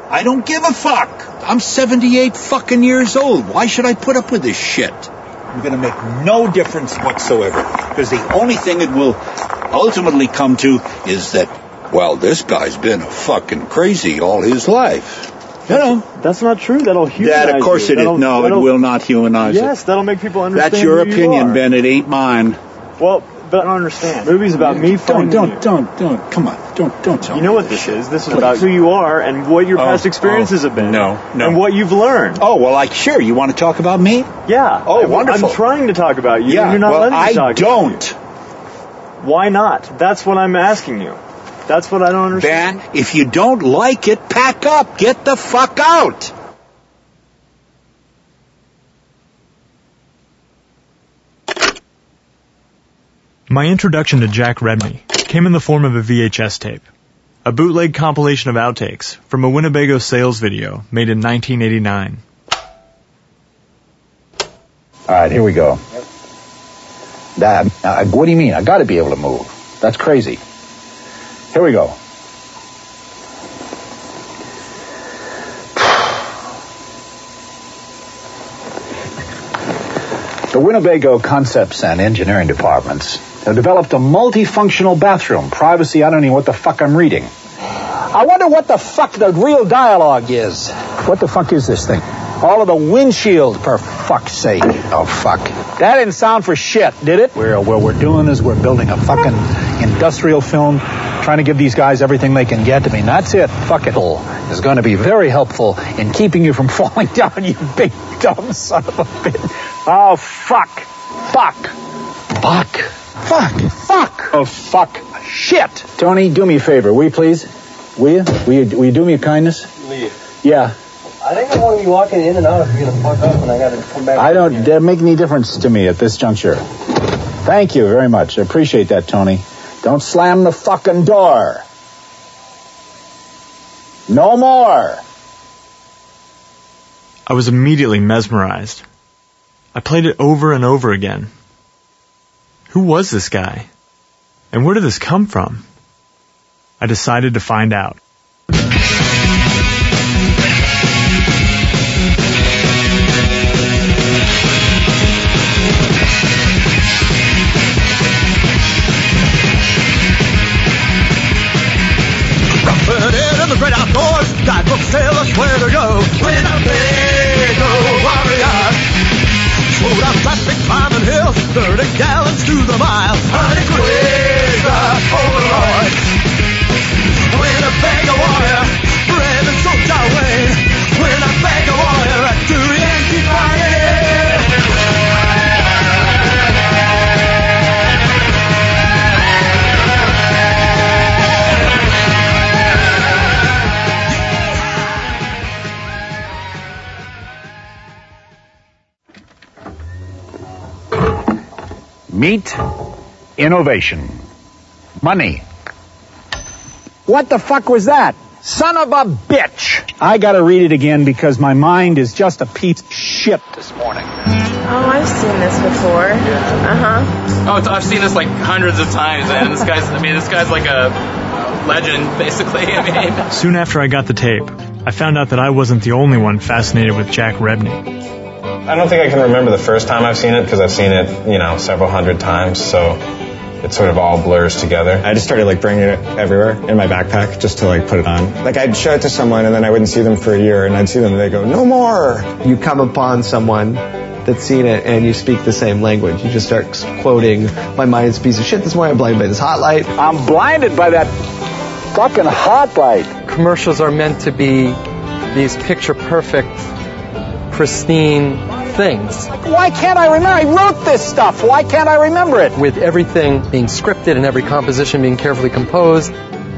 I don't give a fuck. I'm 78 fucking years old. Why should I put up with this shit? I'm going to make no difference whatsoever. Because the only thing it will ultimately come to is that, well, this guy's been fucking crazy all his life. You know? That's not true. That'll humanize That, of course, it is. No, it will not humanize it. Yes, that'll make people understand. That's your who you opinion, are. Ben. It ain't mine. Well, but I don't understand. Movie's about me finding Don't. Come on. Don't tell me. You know what this is? This is about who you are and what your past experiences have been. No. And what you've learned. Oh, well, sure. You want to talk about me? Yeah. Oh, wonderful. I'm trying to talk about you. Yeah, And you're not letting me talk I don't. about you. Why not? That's what I'm asking you. That's what I don't understand. Ben, if you don't like it, pack up. Get the fuck out. My introduction to Jack Rebney came in the form of a VHS tape, a bootleg compilation of outtakes from a Winnebago sales video made in 1989. All right, here we go. Dad, what do you mean? I got to be able to move. That's crazy. Here we go. The Winnebago Concepts and Engineering Departments have developed a multifunctional bathroom. Privacy, I don't know what the fuck I'm reading. I wonder what the fuck the real dialogue is. What the fuck is this thing? All of the windshield, for fuck's sake. Oh, fuck. That didn't sound for shit, did it? What we're doing is we're building a fucking industrial film, trying to give these guys everything they can get. I mean, that's it. Fuck it. Is going to be very helpful in keeping you from falling down, you big dumb son of a bitch. Oh, fuck. Fuck. Oh, fuck. Shit. Tony, do me a favor, will you please? Will you? Will you do me a kindness? Leave. Yeah. I think I'm going to be walking in and out if you're going to fuck up and I got to come back. I don't make any difference to me at this juncture. Thank you very much. I appreciate that, Tony. Don't slam the fucking door. No more. I was immediately mesmerized. I played it over and over again. Who was this guy? And where did this come from? I decided to find out. In the great outdoors, guidebooks tell us where to go. Winnebago warrior. Slowed down traffic, climbing hills, 30 gallons to the mile. Honey Quaker overlord. Winnebago warrior, brave and soldier Wayne. Winnebago warrior, at the Yankee Meet innovation. Money. What the fuck was that? Son of a bitch! I gotta read it again because my mind is just a piece of shit this morning. Oh, I've seen this before. Yeah. Oh, I've seen this like hundreds of times, man. This guy's like a legend, basically. Soon after I got the tape, I found out that I wasn't the only one fascinated with Jack Rebney. I don't think I can remember the first time I've seen it because I've seen it, several hundred times, so it sort of all blurs together. I just started bringing it everywhere in my backpack just to put it on. I'd show it to someone and then I wouldn't see them for a year and I'd see them and they'd go, no more! You come upon someone that's seen it and you speak the same language. You just start quoting, my mind's a piece of shit this morning, I'm blinded by this hot light. I'm blinded by that fucking hot light. Commercials are meant to be these picture-perfect, pristine things. Why can't I remember? I wrote this stuff. Why can't I remember it? With everything being scripted and every composition being carefully composed,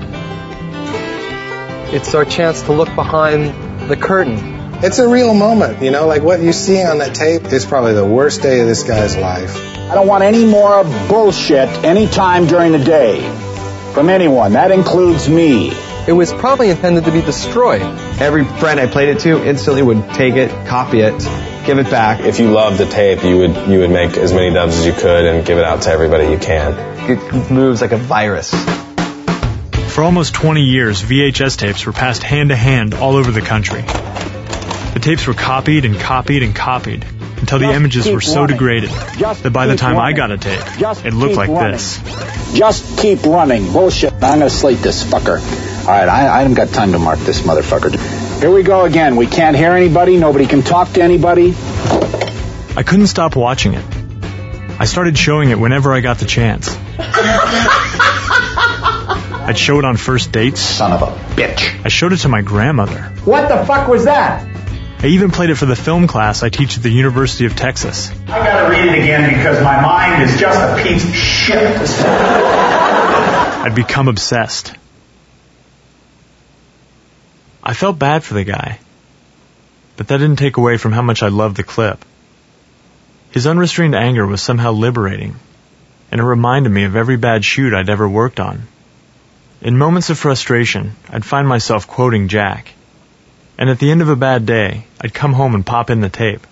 it's our chance to look behind the curtain. It's a real moment, what you see on that tape is probably the worst day of this guy's life. I don't want any more bullshit anytime during the day from anyone. That includes me. It was probably intended to be destroyed. Every friend I played it to instantly would take it, copy it, give it back. If you loved the tape, you would make as many dubs as you could and give it out to everybody you can. It moves like a virus. For almost 20 years, VHS tapes were passed hand to hand all over the country. The tapes were copied and copied and copied until the images were so degraded that by the time I got a tape, it looked like this. Just keep running. Bullshit. I'm going to slate this fucker. All right, I haven't got time to mark this motherfucker. Here we go again. We can't hear anybody. Nobody can talk to anybody. I couldn't stop watching it. I started showing it whenever I got the chance. I'd show it on first dates. Son of a bitch. I showed it to my grandmother. What the fuck was that? I even played it for the film class I teach at the University of Texas. I gotta read it again because my mind is just a piece of shit. I'd become obsessed. I felt bad for the guy, but that didn't take away from how much I loved the clip. His unrestrained anger was somehow liberating, and it reminded me of every bad shoot I'd ever worked on. In moments of frustration, I'd find myself quoting Jack, and at the end of a bad day, I'd come home and pop in the tape.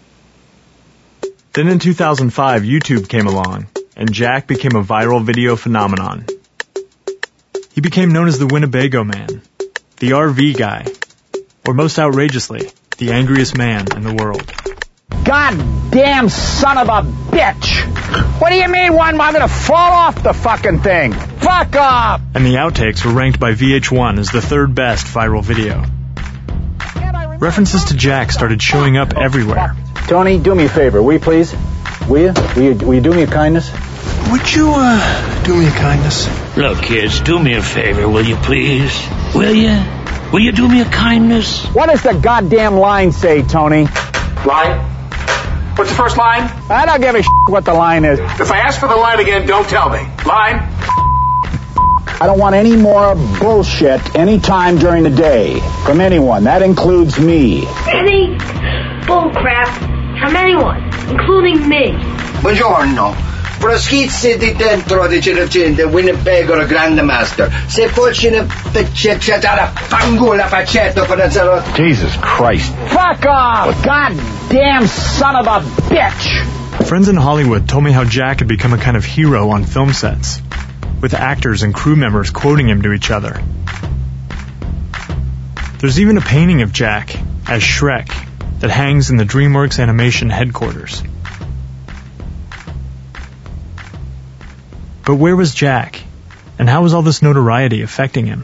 Then in 2005, YouTube came along, and Jack became a viral video phenomenon. He became known as the Winnebago Man, the RV guy, or most outrageously, the angriest man in the world. Goddamn son of a bitch! What do you mean I'm gonna fall off the fucking thing? Fuck off! And the outtakes were ranked by VH1 as the third best viral video. References to Jack started showing up everywhere. Tony, do me a favor, will you please? Will you? Will you do me a kindness? Would you, do me a kindness? Look, kids, do me a favor, will you please? Will you? Will you do me a kindness? What does the goddamn line say, Tony? Line? What's the first line? I don't give a shit what the line is. If I ask for the line again, don't tell me. Line? I don't want any more bullshit any time during the day from anyone. That includes me. Any bullcrap from anyone, including me. Buongiorno. Proschizzi di dentro di Circente, Winnebago Grande Master. Se fossi una peccettata fangula faccetto con la salute. Jesus Christ. Fuck off! Goddamn son of a bitch! Friends in Hollywood told me how Jack had become a kind of hero on film sets, with actors and crew members quoting him to each other. There's even a painting of Jack as Shrek that hangs in the DreamWorks Animation headquarters. But where was Jack? And how was all this notoriety affecting him?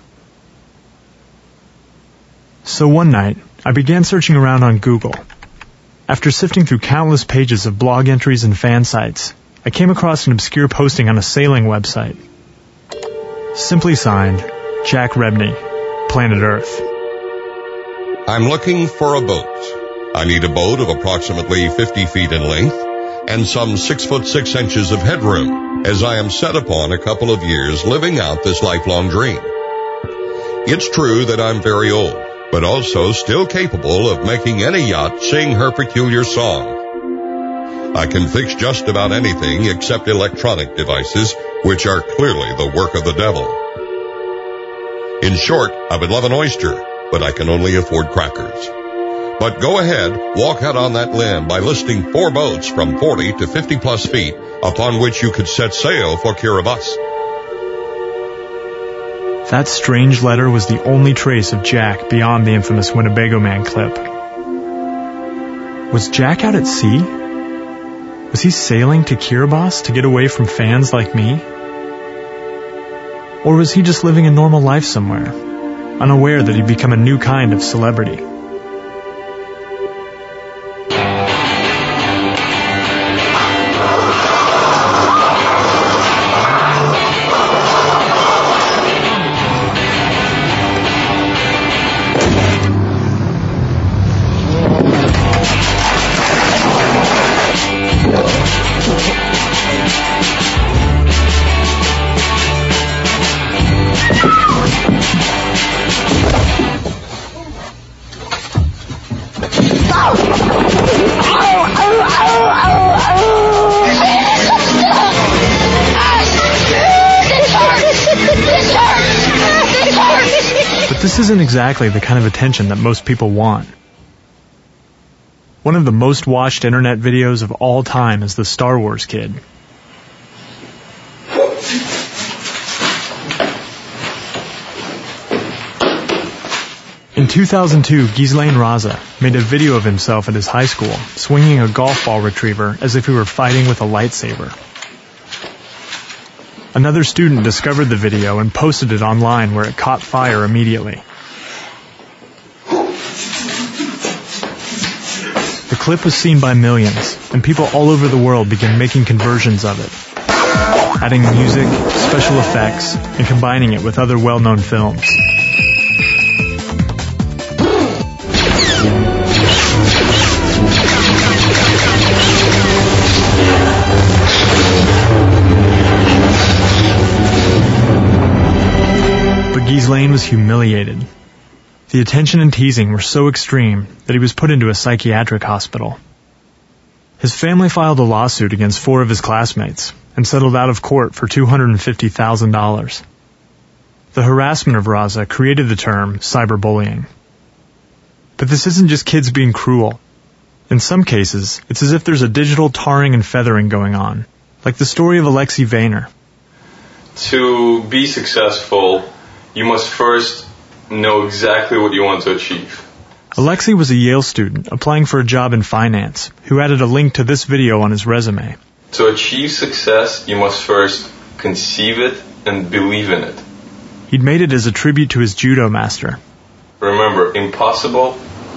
So one night, I began searching around on Google. After sifting through countless pages of blog entries and fan sites, I came across an obscure posting on a sailing website. Simply signed, Jack Rebney, Planet Earth. I'm looking for a boat. I need a boat of approximately 50 feet in length and some 6'6" of headroom, as I am set upon a couple of years living out this lifelong dream. It's true that I'm very old, but also still capable of making any yacht sing her peculiar song. I can fix just about anything except electronic devices, which are clearly the work of the devil. In short, I would love an oyster, but I can only afford crackers. But go ahead, walk out on that limb by listing 4 boats from 40 to 50 plus feet upon which you could set sail for Kiribati. That strange letter was the only trace of Jack beyond the infamous Winnebago Man clip. Was Jack out at sea? Was he sailing to Kiribati to get away from fans like me? Or was he just living a normal life somewhere, unaware that he'd become a new kind of celebrity? This isn't exactly the kind of attention that most people want. One of the most watched internet videos of all time is the Star Wars Kid. In 2002, Ghislaine Raza made a video of himself at his high school, swinging a golf ball retriever as if he were fighting with a lightsaber. Another student discovered the video and posted it online, where it caught fire immediately. The clip was seen by millions, and people all over the world began making conversions of it, adding music, special effects, and combining it with other well-known films. But Ghislaine was humiliated. The attention and teasing were so extreme that he was put into a psychiatric hospital. His family filed a lawsuit against 4 of his classmates and settled out of court for $250,000. The harassment of Raza created the term cyberbullying. But this isn't just kids being cruel. In some cases, it's as if there's a digital tarring and feathering going on, like the story of Alexei Vayner. To be successful, you must first know exactly what you want to achieve. Alexei was a Yale student applying for a job in finance who added a link to this video on his resume. To achieve success, you must first conceive it and believe in it. He'd made it as a tribute to his judo master. Remember, impossible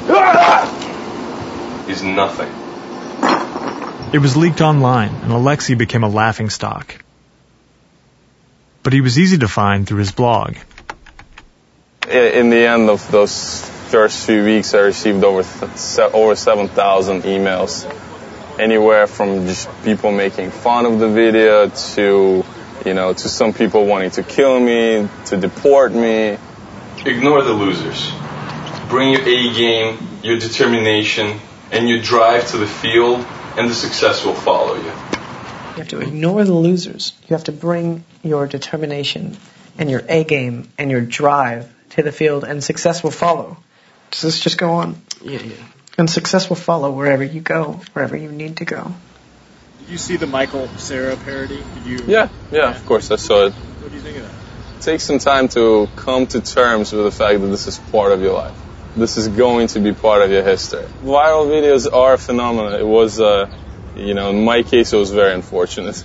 is nothing. It was leaked online, and Alexei became a laughingstock. But he was easy to find through his blog. In the end of those first few weeks, I received over 7,000 emails. Anywhere from just people making fun of the video to, to some people wanting to kill me, to deport me. Ignore the losers. Bring your A game, your determination, and your drive to the field, and the success will follow you. You have to ignore the losers. You have to bring your determination and your A game and your drive to the field, and success will follow. Does this just go on? Yeah. And success will follow wherever you go, wherever you need to go. Did you see the Michael Cera parody? Yeah, of course I saw it. What do you think of that? Take some time to come to terms with the fact that this is part of your life. This is going to be part of your history. Viral videos are a phenomenon. It was, in my case, it was very unfortunate.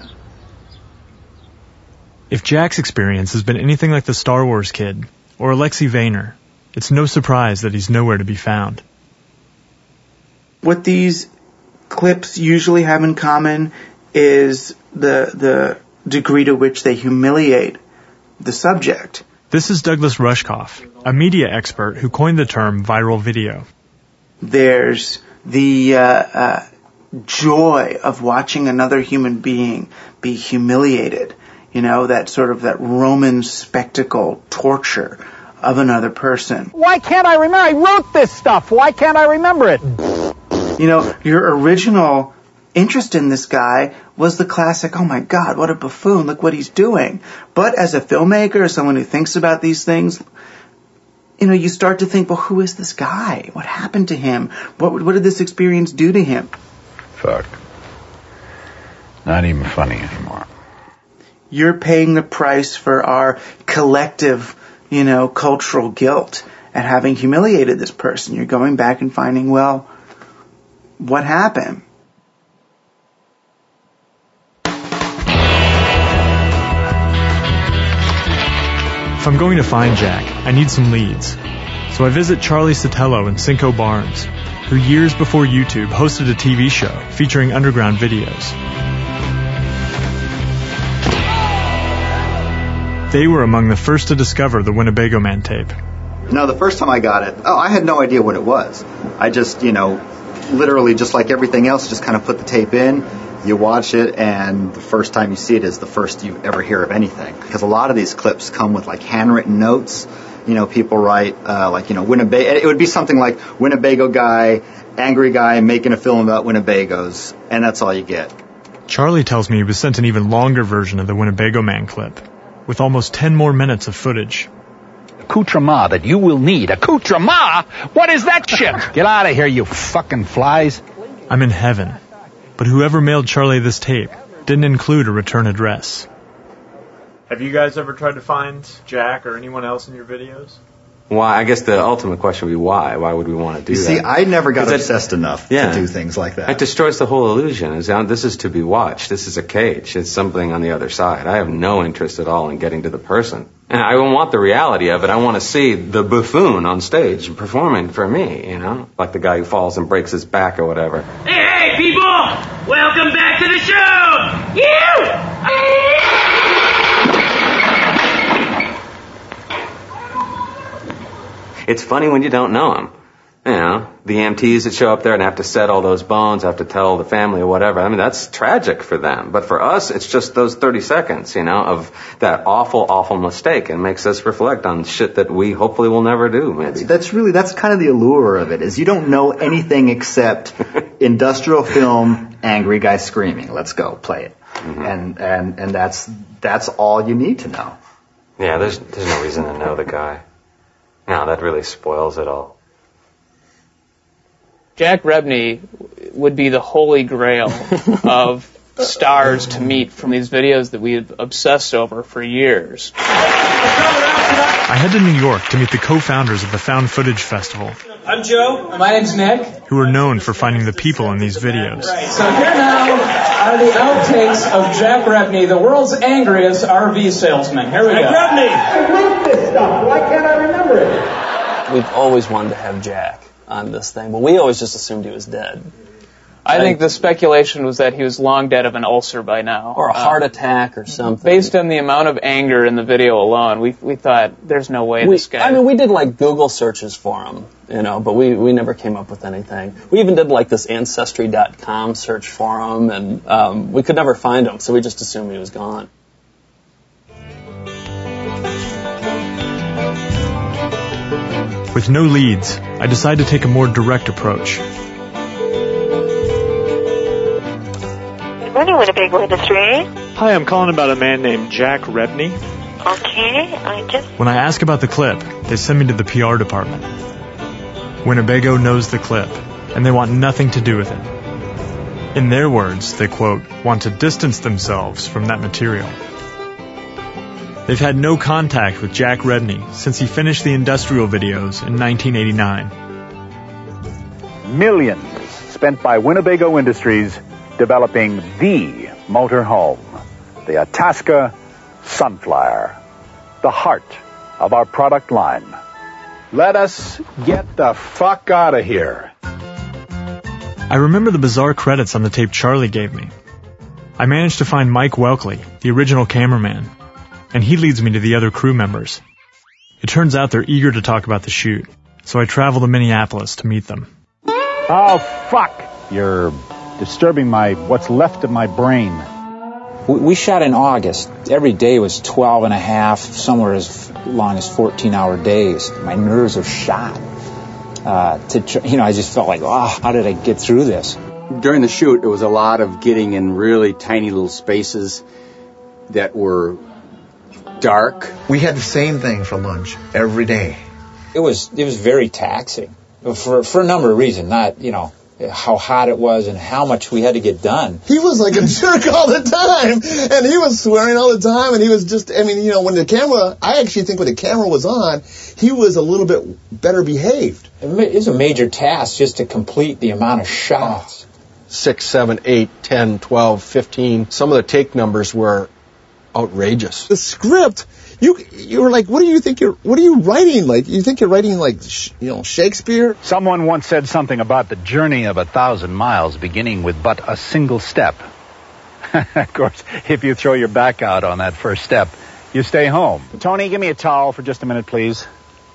If Jack's experience has been anything like the Star Wars kid or Alexei Vayner, it's no surprise that he's nowhere to be found. What these clips usually have in common is the degree to which they humiliate the subject. This is Douglas Rushkoff, a media expert who coined the term viral video. There's the joy of watching another human being be humiliated. That Roman spectacle torture of another person. Why can't I remember? I wrote this stuff. Why can't I remember it? Your original interest in this guy was the classic, oh my God, what a buffoon, look what he's doing. But as a filmmaker, as someone who thinks about these things, you start to think, well, who is this guy? What happened to him? What did this experience do to him? Fuck. Not even funny anymore. You're paying the price for our collective, cultural guilt at having humiliated this person. You're going back and finding, well, what happened? If I'm going to find Jack, I need some leads. So I visit Charlie Sotelo and Cinco Barnes, who years before YouTube hosted a TV show featuring underground videos. They were among the first to discover the Winnebago Man tape. No, the first time I got it, I had no idea what it was. I just, literally just like everything else, just kind of put the tape in, you watch it, and the first time you see it is the first you ever hear of anything. Because a lot of these clips come with like handwritten notes. People write Winnebago. It would be something like Winnebago guy, angry guy making a film about Winnebagos, and that's all you get. Charlie tells me he was sent an even longer version of the Winnebago Man clip, with almost 10 more minutes of footage. Accoutrement that you will need. Accoutrement? What is that shit? Get out of here, you fucking flies. I'm in heaven. But whoever mailed Charlie this tape didn't include a return address. Have you guys ever tried to find Jack or anyone else in your videos? Why? I guess the ultimate question would be why. Why would we want to do that? See, I never got obsessed enough to do things like that. It destroys the whole illusion. This is to be watched. This is a cage. It's something on the other side. I have no interest at all in getting to the person. And I don't want the reality of it. I want to see the buffoon on stage performing for me, you know? Like the guy who falls and breaks his back or whatever. Hey, people! Welcome back to the show! You! It's funny when you don't know him. You know, the EMTs that show up there and have to set all those bones, have to tell the family or whatever. I mean, that's tragic for them. But for us, it's just those 30 seconds, you know, of that awful, awful mistake, and makes us reflect on shit that we hopefully will never do, maybe. That's kind of the allure of it, is you don't know anything except industrial film, angry guy screaming. Let's go, play it. Mm-hmm. And that's all you need to know. Yeah, there's no reason to know the guy. No, that really spoils it all. Jack Rebney would be the holy grail of stars to meet from these videos that we had obsessed over for years. I head to New York to meet the co-founders of the Found Footage Festival. I'm Joe. My name's Nick. Who are known for finding the people in these videos. So here now are the outtakes of Jack Rebney, the world's angriest RV salesman. Here we go. Jack Rebney! I wrote this stuff. Why can't I remember it? We've always wanted to have Jack on this thing, but we always just assumed he was dead. I think the speculation was that he was long dead of an ulcer by now. Or a heart attack or something. Based on the amount of anger in the video alone, we thought, there's no way this guy... I mean, we did like Google searches for him, you know, but we never came up with anything. We even did like this Ancestry.com search for him, and we could never find him, so we just assumed he was gone. With no leads, I decide to take a more direct approach. Good morning, Winnebago Industry. Hi, I'm calling about a man named Jack Rebney. Okay, When I ask about the clip, they send me to the PR department. Winnebago knows the clip, and they want nothing to do with it. In their words, they, quote, want to distance themselves from that material. They've had no contact with Jack Rebney since he finished the industrial videos in 1989. Millions spent by Winnebago Industries developing the motorhome, the Itasca Sunflyer, the heart of our product line. Let us get the fuck out of here. I remember the bizarre credits on the tape Charlie gave me. I managed to find Mike Welkley, the original cameraman, and he leads me to the other crew members. It turns out they're eager to talk about the shoot, so I travel to Minneapolis to meet them. Oh, fuck! You're disturbing what's left of my brain. We shot in August. Every day was 12 and a half, somewhere as long as 14-hour days. My nerves are shot. I just felt like, how did I get through this? During the shoot, it was a lot of getting in really tiny little spaces that were dark. We had the same thing for lunch every day. It was very taxing for a number of reasons. Not, how hot it was and how much we had to get done. He was like a jerk all the time, and he was swearing all the time, and he was just, I actually think when the camera was on, he was a little bit better behaved. It was a major task just to complete the amount of shots. 6, 7, 8, 10, 12, 15. Some of the take numbers were outrageous. The script, you were like, what are you writing? Like, you think you're writing like, Shakespeare? Someone once said something about the journey of 1,000 miles beginning with but a single step. Of course, if you throw your back out on that first step, you stay home. Tony, give me a towel for just a minute, please.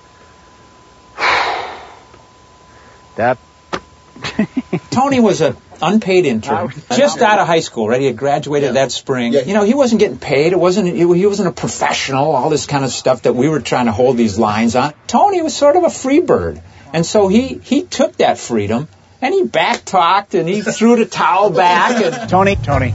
Tony was an unpaid intern, just out of high school, right? He had graduated that spring. Yeah. He wasn't getting paid. He wasn't a professional, all this kind of stuff that we were trying to hold these lines on. Tony was sort of a free bird. And so he took that freedom, and he back-talked, and he threw the towel back. And Tony,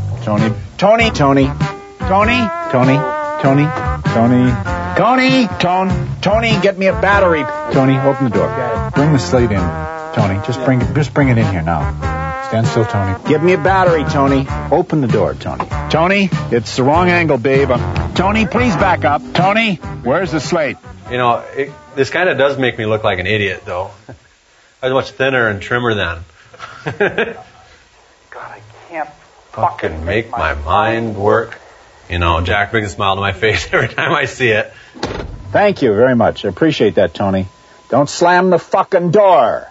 get me a battery. Tony, open the door. Bring the slate in. Tony, just bring it in here now. Stand still, Tony. Give me a battery, Tony. Open the door, Tony. Tony, it's the wrong angle, babe. Tony, please back up. Tony, where's the slate? You know, this kind of does make me look like an idiot, though. I was much thinner and trimmer then. God, I can't fucking make my mind work. You know, Jack brings a smile to my face every time I see it. Thank you very much. I appreciate that, Tony. Don't slam the fucking door.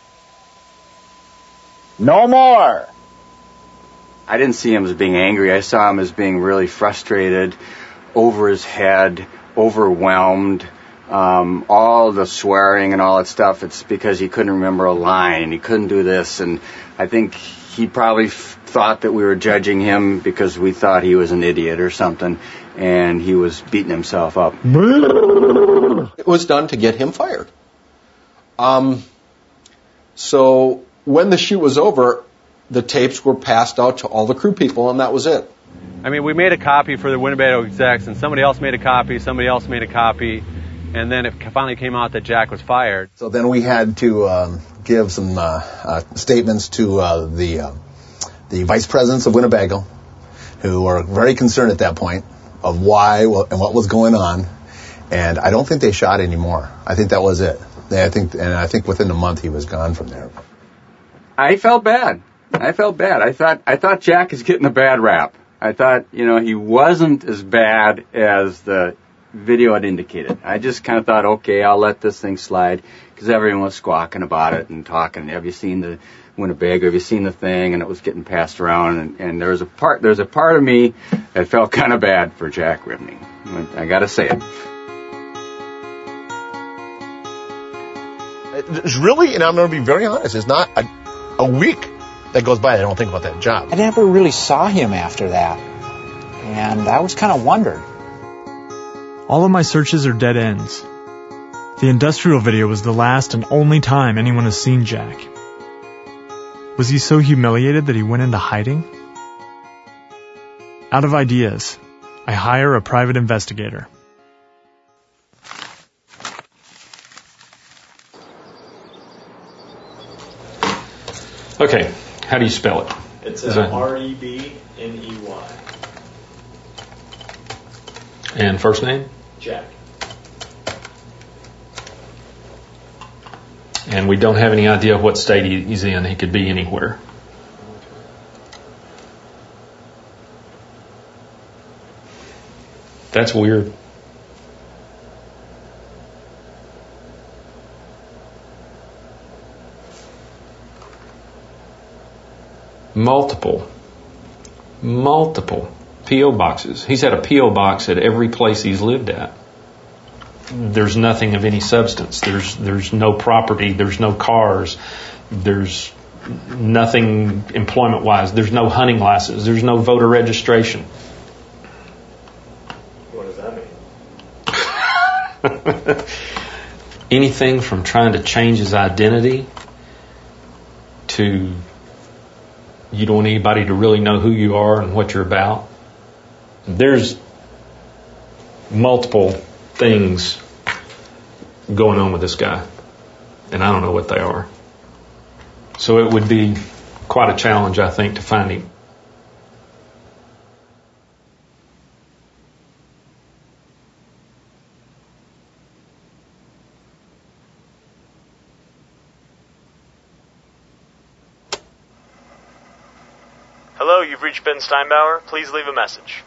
No more. I didn't see him as being angry. I saw him as being really frustrated, over his head, overwhelmed. All the swearing and all that stuff, it's because he couldn't remember a line. He couldn't do this. And I think he probably thought that we were judging him because we thought he was an idiot or something. And he was beating himself up. It was done to get him fired. So when the shoot was over, the tapes were passed out to all the crew people, and that was it. I mean, we made a copy for the Winnebago execs, and somebody else made a copy, and then it finally came out that Jack was fired. So then we had to give some statements to the vice presidents of Winnebago, who were very concerned at that point of why and what was going on. And I don't think they shot anymore. I think that was it. I think within a month he was gone from there. I felt bad. I thought Jack is getting a bad rap. I thought, he wasn't as bad as the video had indicated. I just kind of thought, okay, I'll let this thing slide, because everyone was squawking about it and talking. Have you seen the Winnebago? Have you seen the thing? And it was getting passed around. And there's a part of me that felt kind of bad for Jack Ribney. I got to say it. It's really, and I'm going to be very honest, it's not a week that goes by I don't think about that job. I never really saw him after that. And I was kind of wondered. All of my searches are dead ends. The industrial video was the last and only time anyone has seen Jack. Was he so humiliated that he went into hiding? Out of ideas, I hire a private investigator. Okay, how do you spell it? It's Rebney. And first name? Jack. And we don't have any idea what state he's in. He could be anywhere. That's weird. Multiple P.O. boxes. He's had a P.O. box at every place he's lived at. There's nothing of any substance. There's no property. There's no cars. There's nothing employment-wise. There's no hunting license. There's no voter registration. What does that mean? Anything from trying to change his identity to you don't want anybody to really know who you are and what you're about. There's multiple things going on with this guy, and I don't know what they are. So it would be quite a challenge, I think, to find him. Hello, you've reached Ben Steinbauer. Please leave a message.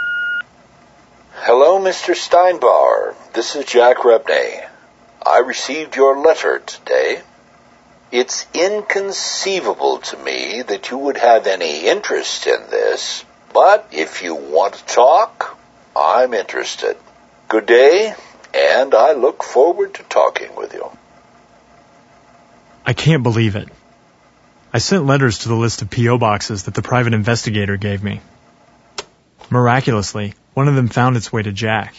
Hello, Mr. Steinbauer. This is Jack Ribney. I received your letter today. It's inconceivable to me that you would have any interest in this, but if you want to talk, I'm interested. Good day, and I look forward to talking with you. I can't believe it. I sent letters to the list of P.O. boxes that the private investigator gave me. Miraculously, one of them found its way to Jack.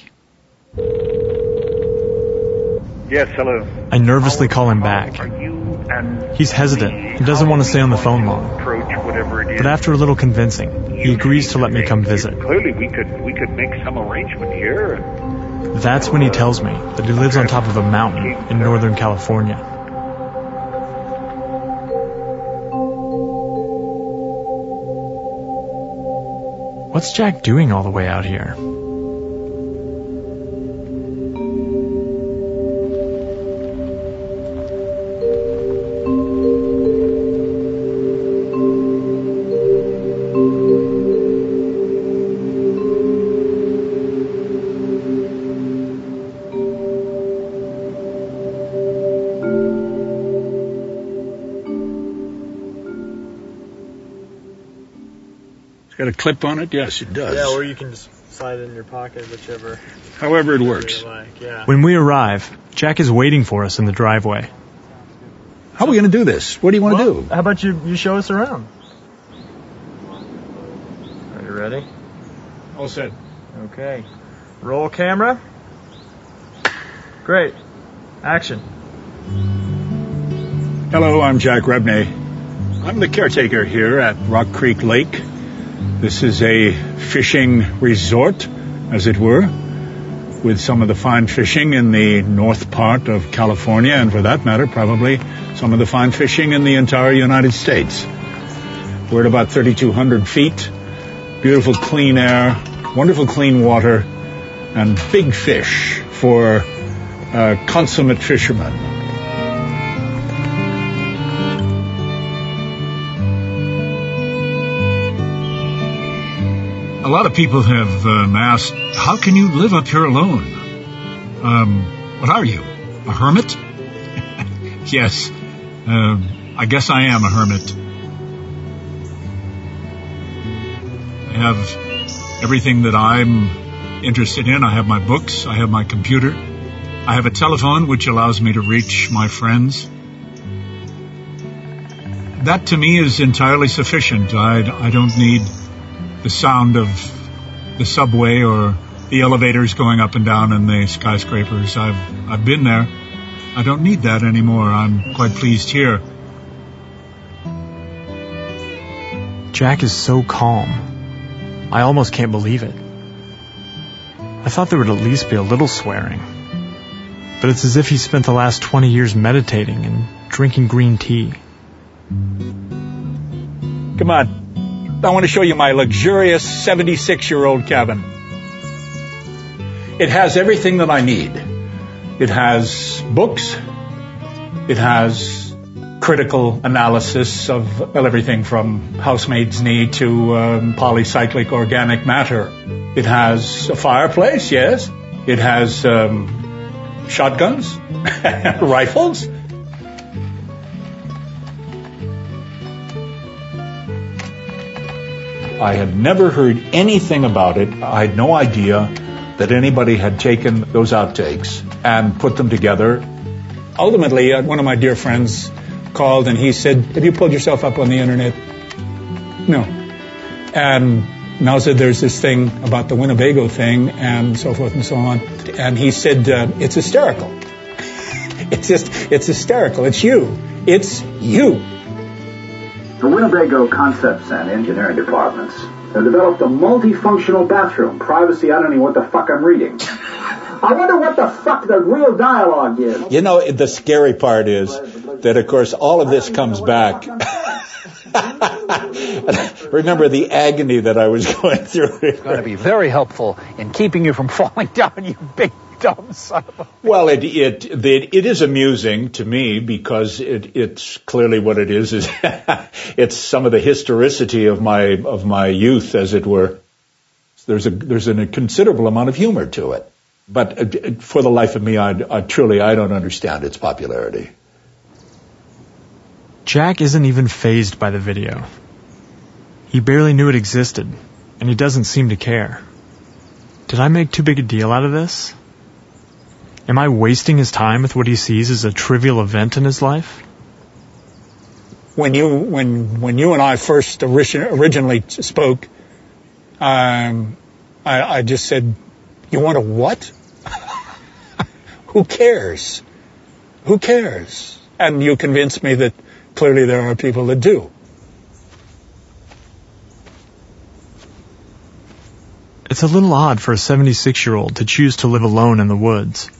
Yes, hello. I nervously call him back. He's hesitant and doesn't want to stay on the phone long. But after a little convincing, he agrees to let me come visit. Clearly, we could make some arrangement here. That's when he tells me that he lives on top of a mountain in Northern California. What's Jack doing all the way out here? Got a clip on it? Yes, it does. Yeah, or you can just slide it in your pocket, whichever. However it works. Like, yeah. When we arrive, Jack is waiting for us in the driveway. How are we going to do this? What do you want to do? How about you show us around? Are you ready? All set. Okay. Roll camera. Great. Action. Hello, I'm Jack Rebney. I'm the caretaker here at Rock Creek Lake. This is a fishing resort, as it were, with some of the fine fishing in the north part of California, and for that matter, probably some of the fine fishing in the entire United States. We're at about 3,200 feet, beautiful clean air, wonderful clean water, and big fish for consummate fishermen. A lot of people have asked, how can you live up here alone? What are you, a hermit? Yes, I guess I am a hermit. I have everything that I'm interested in. I have my books, I have my computer, I have a telephone which allows me to reach my friends. That to me is entirely sufficient. I don't need the sound of the subway or the elevators going up and down in the skyscrapers. I've been there. I don't need that anymore. I'm quite pleased here. Jack is so calm. I almost can't believe it. I thought there would at least be a little swearing. But it's as if he spent the last 20 years meditating and drinking green tea. Come on. I want to show you my luxurious 76-year-old cabin. It has everything that I need. It has books. It has critical analysis of everything from housemaid's knee to polycyclic organic matter. It has a fireplace, yes. It has shotguns, rifles. I had never heard anything about it. I had no idea that anybody had taken those outtakes and put them together. Ultimately, one of my dear friends called and he said, have you pulled yourself up on the internet? No. And now said there's this thing about the Winnebago thing and so forth and so on. And he said, it's hysterical. It's hysterical. It's you. It's you. The Winnebago Concepts and Engineering Departments have developed a multifunctional bathroom. Privacy, I don't know what the fuck I'm reading. I wonder what the fuck the real dialogue is. You know, the scary part is that, of course, all of this comes back. Remember the agony that I was going through. It's going to be very helpful in keeping you from falling down, you big dumb son of a... Well, it is amusing to me because it's clearly what it is it's some of the historicity of my youth, as it were. There's a considerable amount of humor to it, but for the life of me, I truly don't understand its popularity. Jack isn't even fazed by the video. He barely knew it existed, and he doesn't seem to care. Did I make too big a deal out of this? Am I wasting his time with what he sees as a trivial event in his life? When you and I first originally spoke, I just said, "You want a what?" Who cares? Who cares? And you convinced me that clearly there are people that do. It's a little odd for a 76-year-old to choose to live alone in the woods.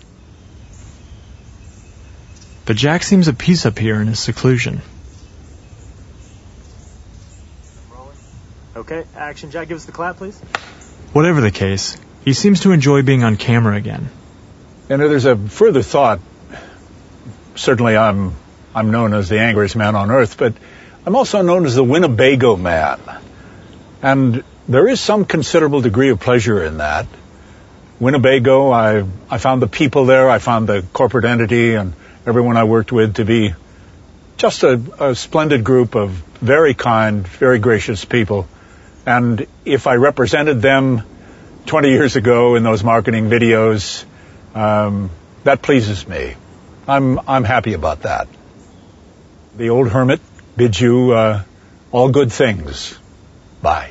But Jack seems at peace up here in his seclusion. Okay, action. Jack, give us the clap, please. Whatever the case, he seems to enjoy being on camera again. And there's a further thought. Certainly I'm known as the angriest man on earth, but I'm also known as the Winnebago man. And there is some considerable degree of pleasure in that. Winnebago, I found the people there, I found the corporate entity and everyone I worked with to be just a splendid group of very kind, very gracious people. And if I represented them 20 years ago in those marketing videos, that pleases me. I'm happy about that. The old hermit bids you all good things. Bye.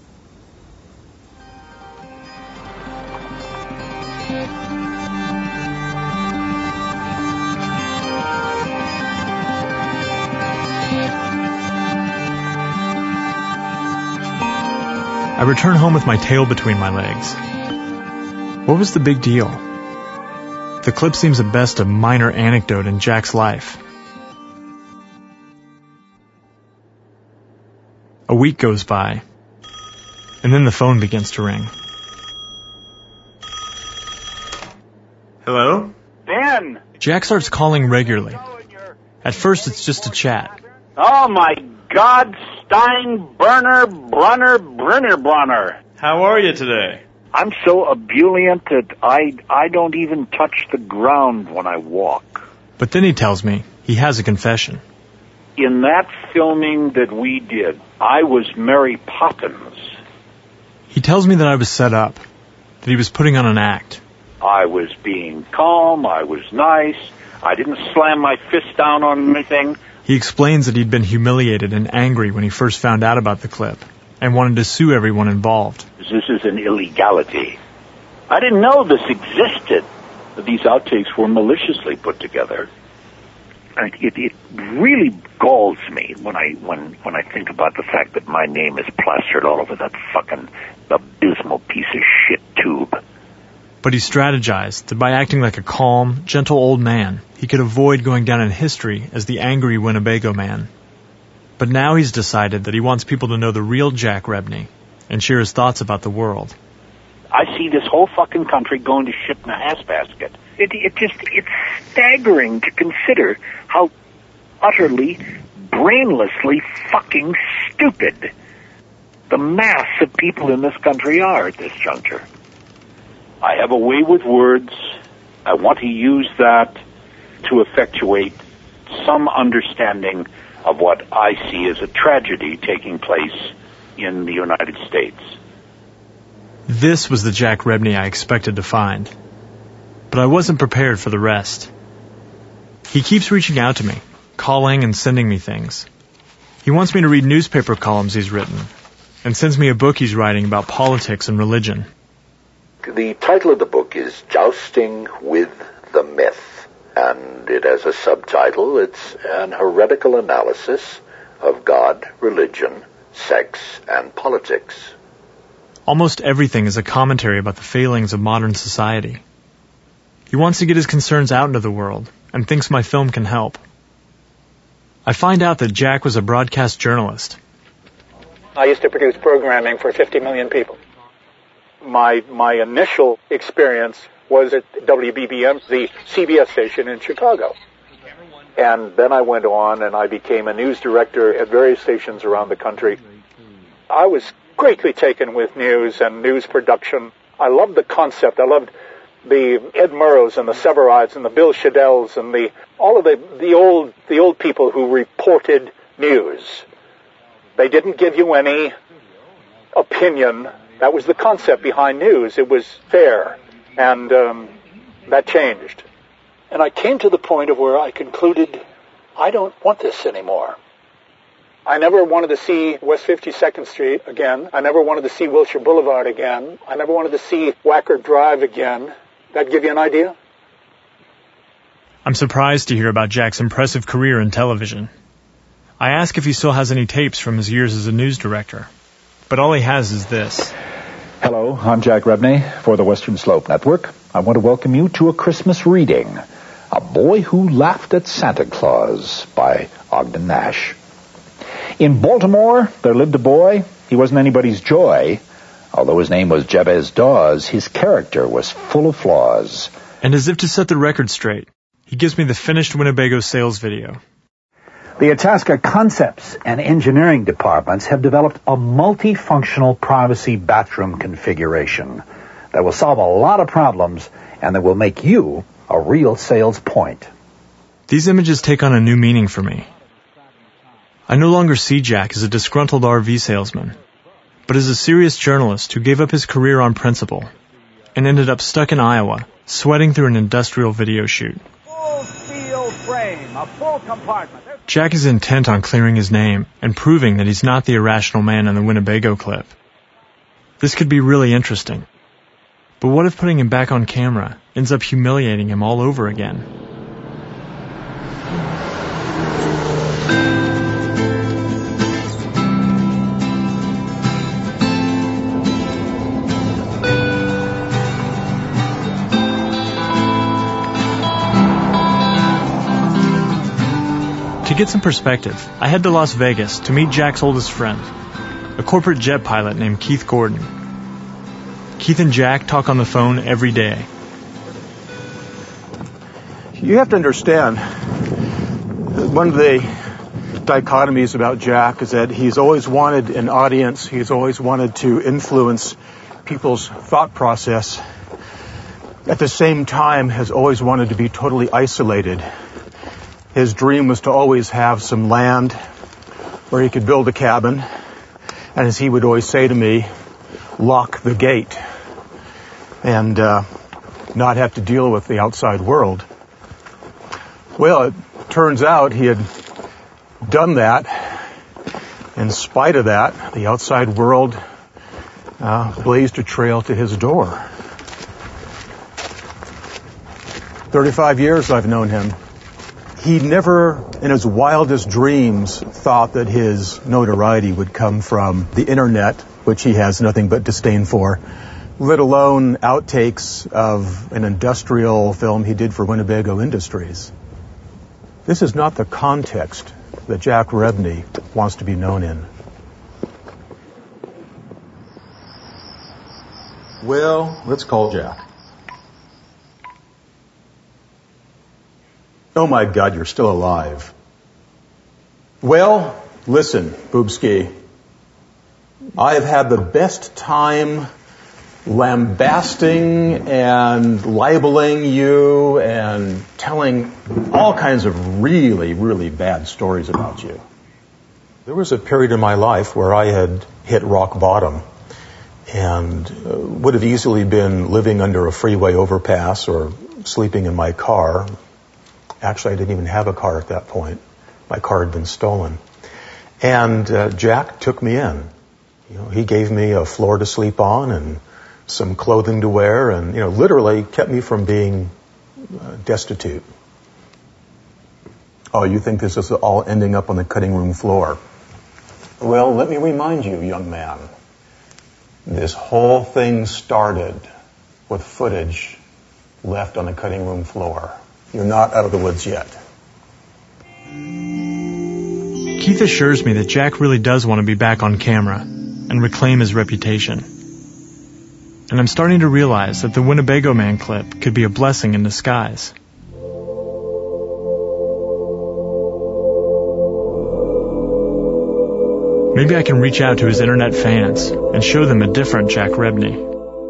I return home with my tail between my legs. What was the big deal? The clip seems at best a minor anecdote in Jack's life. A week goes by, and then the phone begins to ring. Hello? Ben! Jack starts calling regularly. At first, it's just a chat. Oh my God, Steinbrenner, Brunner. How are you today? I'm so ebullient that I don't even touch the ground when I walk. But then he tells me he has a confession. In that filming that we did, I was Mary Poppins. He tells me that I was set up, that he was putting on an act. I was being calm, I was nice, I didn't slam my fist down on anything. He explains that he'd been humiliated and angry when he first found out about the clip, and wanted to sue everyone involved. This is an illegality. I didn't know this existed. These outtakes were maliciously put together. It really galls me when I think about the fact that my name is plastered all over that fucking abysmal piece of shit tube. But he strategized that by acting like a calm, gentle old man, he could avoid going down in history as the angry Winnebago man. But now he's decided that he wants people to know the real Jack Rebney and share his thoughts about the world. I see this whole fucking country going to shit in a handbasket. It's staggering to consider how utterly, brainlessly fucking stupid the mass of people in this country are at this juncture. I have a way with words. I want to use that to effectuate some understanding of what I see as a tragedy taking place in the United States. This was the Jack Rebney I expected to find. But I wasn't prepared for the rest. He keeps reaching out to me, calling and sending me things. He wants me to read newspaper columns he's written, and sends me a book he's writing about politics and religion. The title of the book is Jousting with the Myth, and it has a subtitle. It's an heretical analysis of God, religion, sex, and politics. Almost everything is a commentary about the failings of modern society. He wants to get his concerns out into the world, and thinks my film can help. I find out that Jack was a broadcast journalist. I used to produce programming for 50 million people. My initial experience was at WBBM, the CBS station in Chicago. And then I went on and I became a news director at various stations around the country. I was greatly taken with news and news production. I loved the concept. I loved the Ed Murrows and the Severides and the Bill Shadells and all of the old people who reported news. They didn't give you any opinion. That was the concept behind news. It was fair, and that changed. And I came to the point of where I concluded, I don't want this anymore. I never wanted to see West 52nd Street again. I never wanted to see Wilshire Boulevard again. I never wanted to see Wacker Drive again. That give you an idea? I'm surprised to hear about Jack's impressive career in television. I ask if he still has any tapes from his years as a news director, but all he has is this. Hello, I'm Jack Rebney for the Western Slope Network. I want to welcome you to a Christmas reading, A Boy Who Laughed at Santa Claus by Ogden Nash. In Baltimore, there lived a boy He wasn't anybody's joy. Although his name was Jabez Dawes, his character was full of flaws. And as if to set the record straight, he gives me the finished Winnebago sales video. The Itasca Concepts and Engineering departments have developed a multifunctional privacy bathroom configuration that will solve a lot of problems and that will make you a real sales point. These images take on a new meaning for me. I no longer see Jack as a disgruntled RV salesman, but as a serious journalist who gave up his career on principle and ended up stuck in Iowa, sweating through an industrial video shoot. Full steel frame, a full compartment. Jack is intent on clearing his name and proving that he's not the irrational man in the Winnebago clip. This could be really interesting. But what if putting him back on camera ends up humiliating him all over again? To get some perspective, I head to Las Vegas to meet Jack's oldest friend, a corporate jet pilot named Keith Gordon. Keith and Jack talk on the phone every day. You have to understand, one of the dichotomies about Jack is that he's always wanted an audience. He's always wanted to influence people's thought process. At the same time, has always wanted to be totally isolated. His dream was to always have some land where he could build a cabin. And as he would always say to me, lock the gate and not have to deal with the outside world. Well, it turns out he had done that. In spite of that, the outside world blazed a trail to his door. 35 years I've known him. He never, in his wildest dreams, thought that his notoriety would come from the internet, which he has nothing but disdain for, let alone outtakes of an industrial film he did for Winnebago Industries. This is not the context that Jack Rebney wants to be known in. Well, let's call Jack. Oh my God, you're still alive. Well, listen, Boobski. I have had the best time lambasting and libeling you and telling all kinds of really, really bad stories about you. There was a period in my life where I had hit rock bottom and would have easily been living under a freeway overpass or sleeping in my car. Actually, I didn't even have a car at that point. My car had been stolen. And Jack took me in. You know, he gave me a floor to sleep on and some clothing to wear and, you know, literally kept me from being destitute. Oh, you think this is all ending up on the cutting room floor? Well, let me remind you, young man, this whole thing started with footage left on the cutting room floor. You're not out of the woods yet. Keith assures me that Jack really does want to be back on camera and reclaim his reputation. And I'm starting to realize that the Winnebago Man clip could be a blessing in disguise. Maybe I can reach out to his internet fans and show them a different Jack Rebney.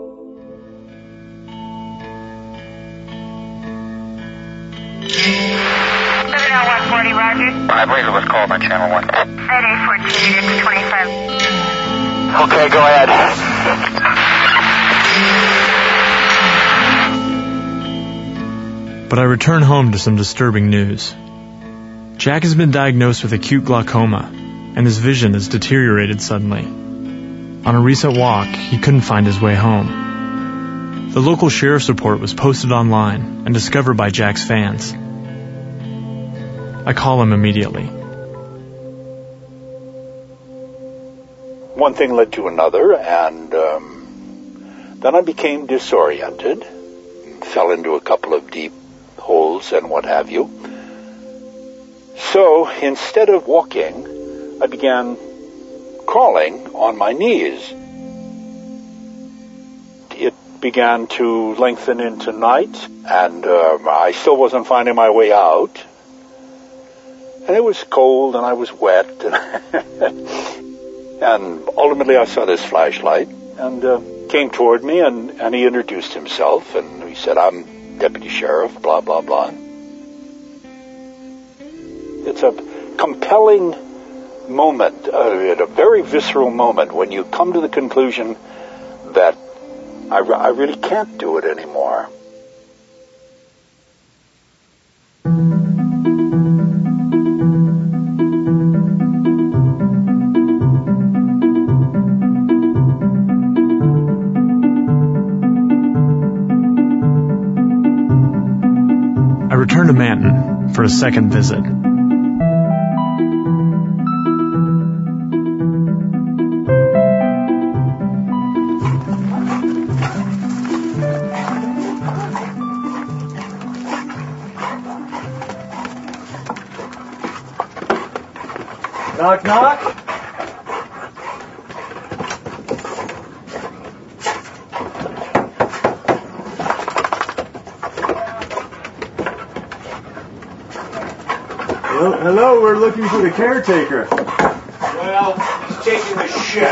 I believe it was called on channel 1. At 814, it's 25. Okay, go ahead. But I return home to some disturbing news. Jack has been diagnosed with acute glaucoma, and his vision has deteriorated suddenly. On a recent walk, he couldn't find his way home. The local sheriff's report was posted online and discovered by Jack's fans. I call him immediately. One thing led to another, and then I became disoriented, fell into a couple of deep holes and what have you. So instead of walking, I began crawling on my knees. It began to lengthen into night, and I still wasn't finding my way out. And it was cold, and I was wet, and ultimately I saw this flashlight, and came toward me, and he introduced himself, and he said, "I'm Deputy Sheriff, blah, blah, blah." It's a compelling moment, a very visceral moment, when you come to the conclusion that I really can't do it anymore. I returned to Manton for a second visit. Knock, knock. Hello, we're looking for the caretaker. Well, he's taking a shit.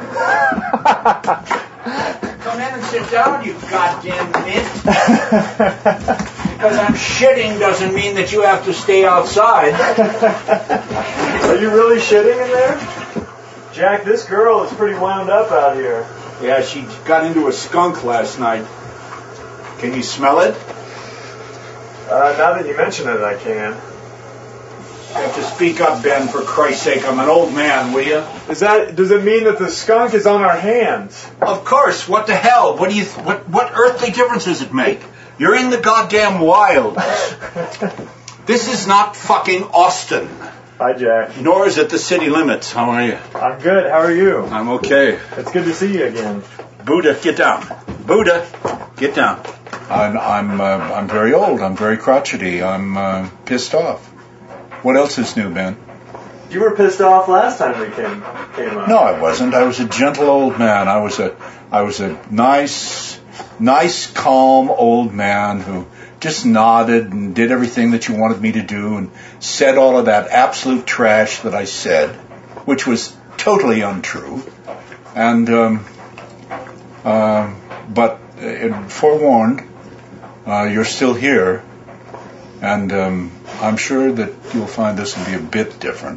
Come in and sit down, you goddamn mint. Because I'm shitting doesn't mean that you have to stay outside. Are you really shitting in there? Jack, this girl is pretty wound up out here. Yeah, she got into a skunk last night. Can you smell it? Now that you mention it, I can. You have to speak up, Ben, for Christ's sake. I'm an old man, will you? Does it mean that the skunk is on our hands? Of course. What the hell? What earthly difference does it make? You're in the goddamn wild. This is not fucking Austin. Hi, Jack. Nor is it the city limits. How are you? I'm good. How are you? I'm okay. It's good to see you again. Buddha, get down. Buddha, get down. I'm very old. I'm very crotchety. I'm pissed off. What else is new, Ben? You were pissed off last time we came up. No, I wasn't. I was a gentle old man. I was a nice, calm old man who just nodded and did everything that you wanted me to do and said all of that absolute trash that I said, which was totally untrue. And, but forewarned, you're still here, and I'm sure that you'll find this will be a bit different.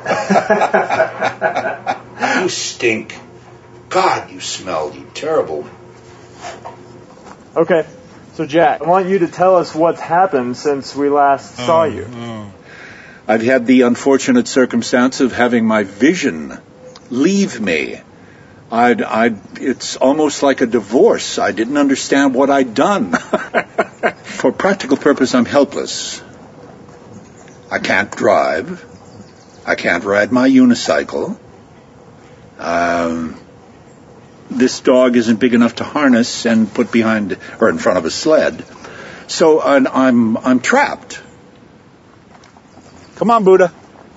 You stink. God, you smell, you terrible. Okay, so Jack, I want you to tell us what's happened since we last saw you. I've had the unfortunate circumstance of having my vision leave me. It's almost like a divorce. I didn't understand what I'd done. For practical purpose, I'm helpless. I can't drive. I can't ride my unicycle. This dog isn't big enough to harness and put behind or in front of a sled. So I'm trapped. Come on, Buddha.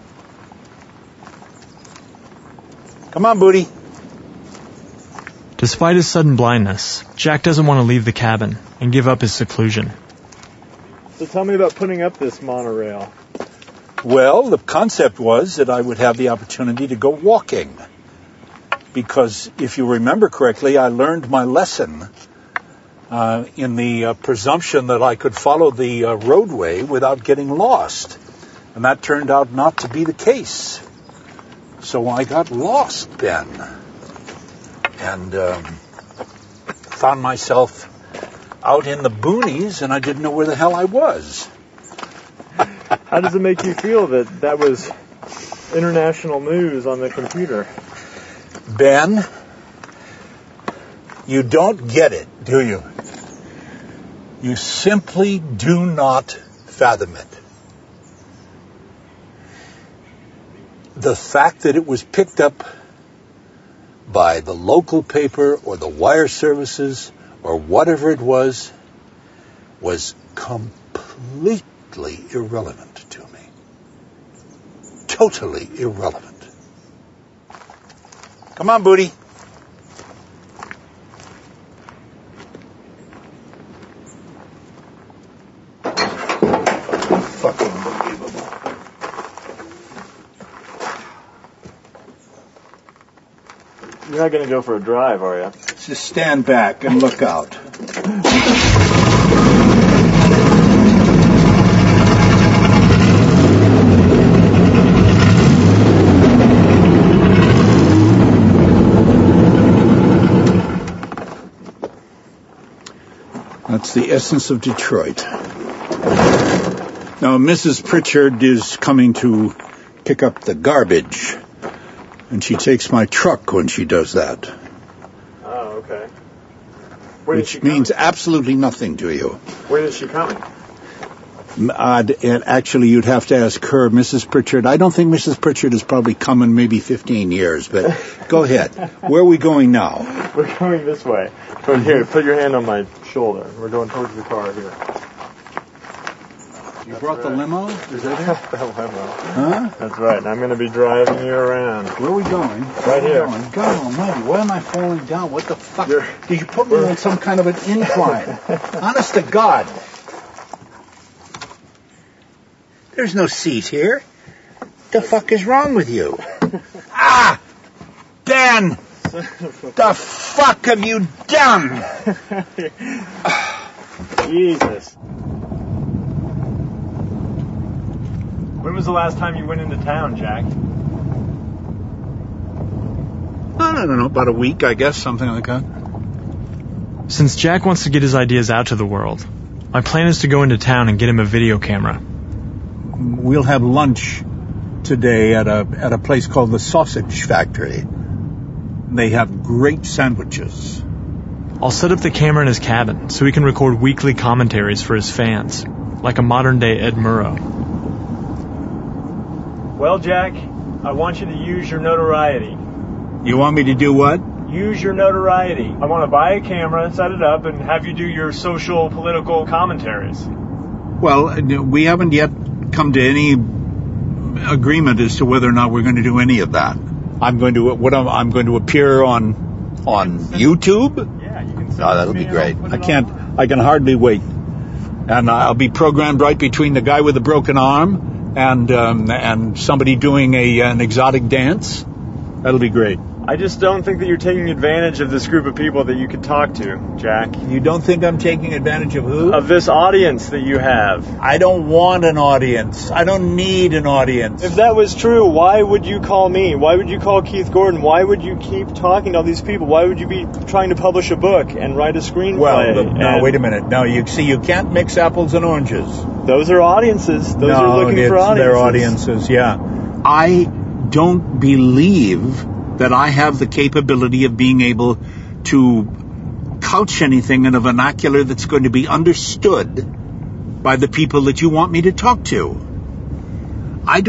Come on, Booty. Despite his sudden blindness, Jack doesn't want to leave the cabin and give up his seclusion. So tell me about putting up this monorail. Well, the concept was that I would have the opportunity to go walking. Because if you remember correctly, I learned my lesson in the presumption that I could follow the roadway without getting lost. And that turned out not to be the case. So I got lost, Ben. And found myself out in the boonies, and I didn't know where the hell I was. How does it make you feel that was international news on the computer? Ben, you don't get it, do you? You simply do not fathom it. The fact that it was picked up by the local paper or the wire services or whatever it was completely irrelevant to me. Totally irrelevant. Come on, Booty. Fucking unbelievable. You're not going to go for a drive, are you? Just stand back and look out. That's the essence of Detroit. Now, Mrs. Pritchard is coming to pick up the garbage, and she takes my truck when she does that. Oh, okay. Which means absolutely nothing to you. When is she coming? And actually, you'd have to ask her, Mrs. Pritchard. I don't think Mrs. Pritchard is probably coming maybe 15 years, but go ahead. Where are we going now? We're going this way. From here, put your hand on my shoulder. We're going towards the car here. You brought the limo? Is that it? The limo. Huh? That's right. And I'm going to be driving you around. Where are we going? Right here. God almighty, why am I falling down? What the fuck? Did you put me on some kind of an incline? Honest to God. There's no seat here. The fuck is wrong with you? Ah! Dan! The fuck have you done? Jesus. When was the last time you went into town, Jack? I don't know, about a week, I guess, something like that. Since Jack wants to get his ideas out to the world, my plan is to go into town and get him a video camera. We'll have lunch today at a place called the Sausage Factory. They have great sandwiches. I'll set up the camera in his cabin so he can record weekly commentaries for his fans, like a modern-day Ed Murrow. Well, Jack, I want you to use your notoriety. You want me to do what? Use your notoriety. I want to buy a camera, set it up, and have you do your social, political commentaries. Well, we haven't yet come to any agreement as to whether or not we're going to do any of that. I'm going to appear on YouTube? Yeah, you can send that'll be great. I can hardly wait. And I'll be programmed right between the guy with the broken arm and somebody doing an exotic dance. That'll be great. I just don't think that you're taking advantage of this group of people that you could talk to, Jack. You don't think I'm taking advantage of who? Of this audience that you have. I don't want an audience. I don't need an audience. If that was true, why would you call me? Why would you call Keith Gordon? Why would you keep talking to all these people? Why would you be trying to publish a book and write a screenplay? Well, no, wait a minute. No, you can't mix apples and oranges. Those are audiences. Those are looking for audiences. They're audiences, yeah. I don't believe that I have the capability of being able to couch anything in a vernacular that's going to be understood by the people that you want me to talk to. I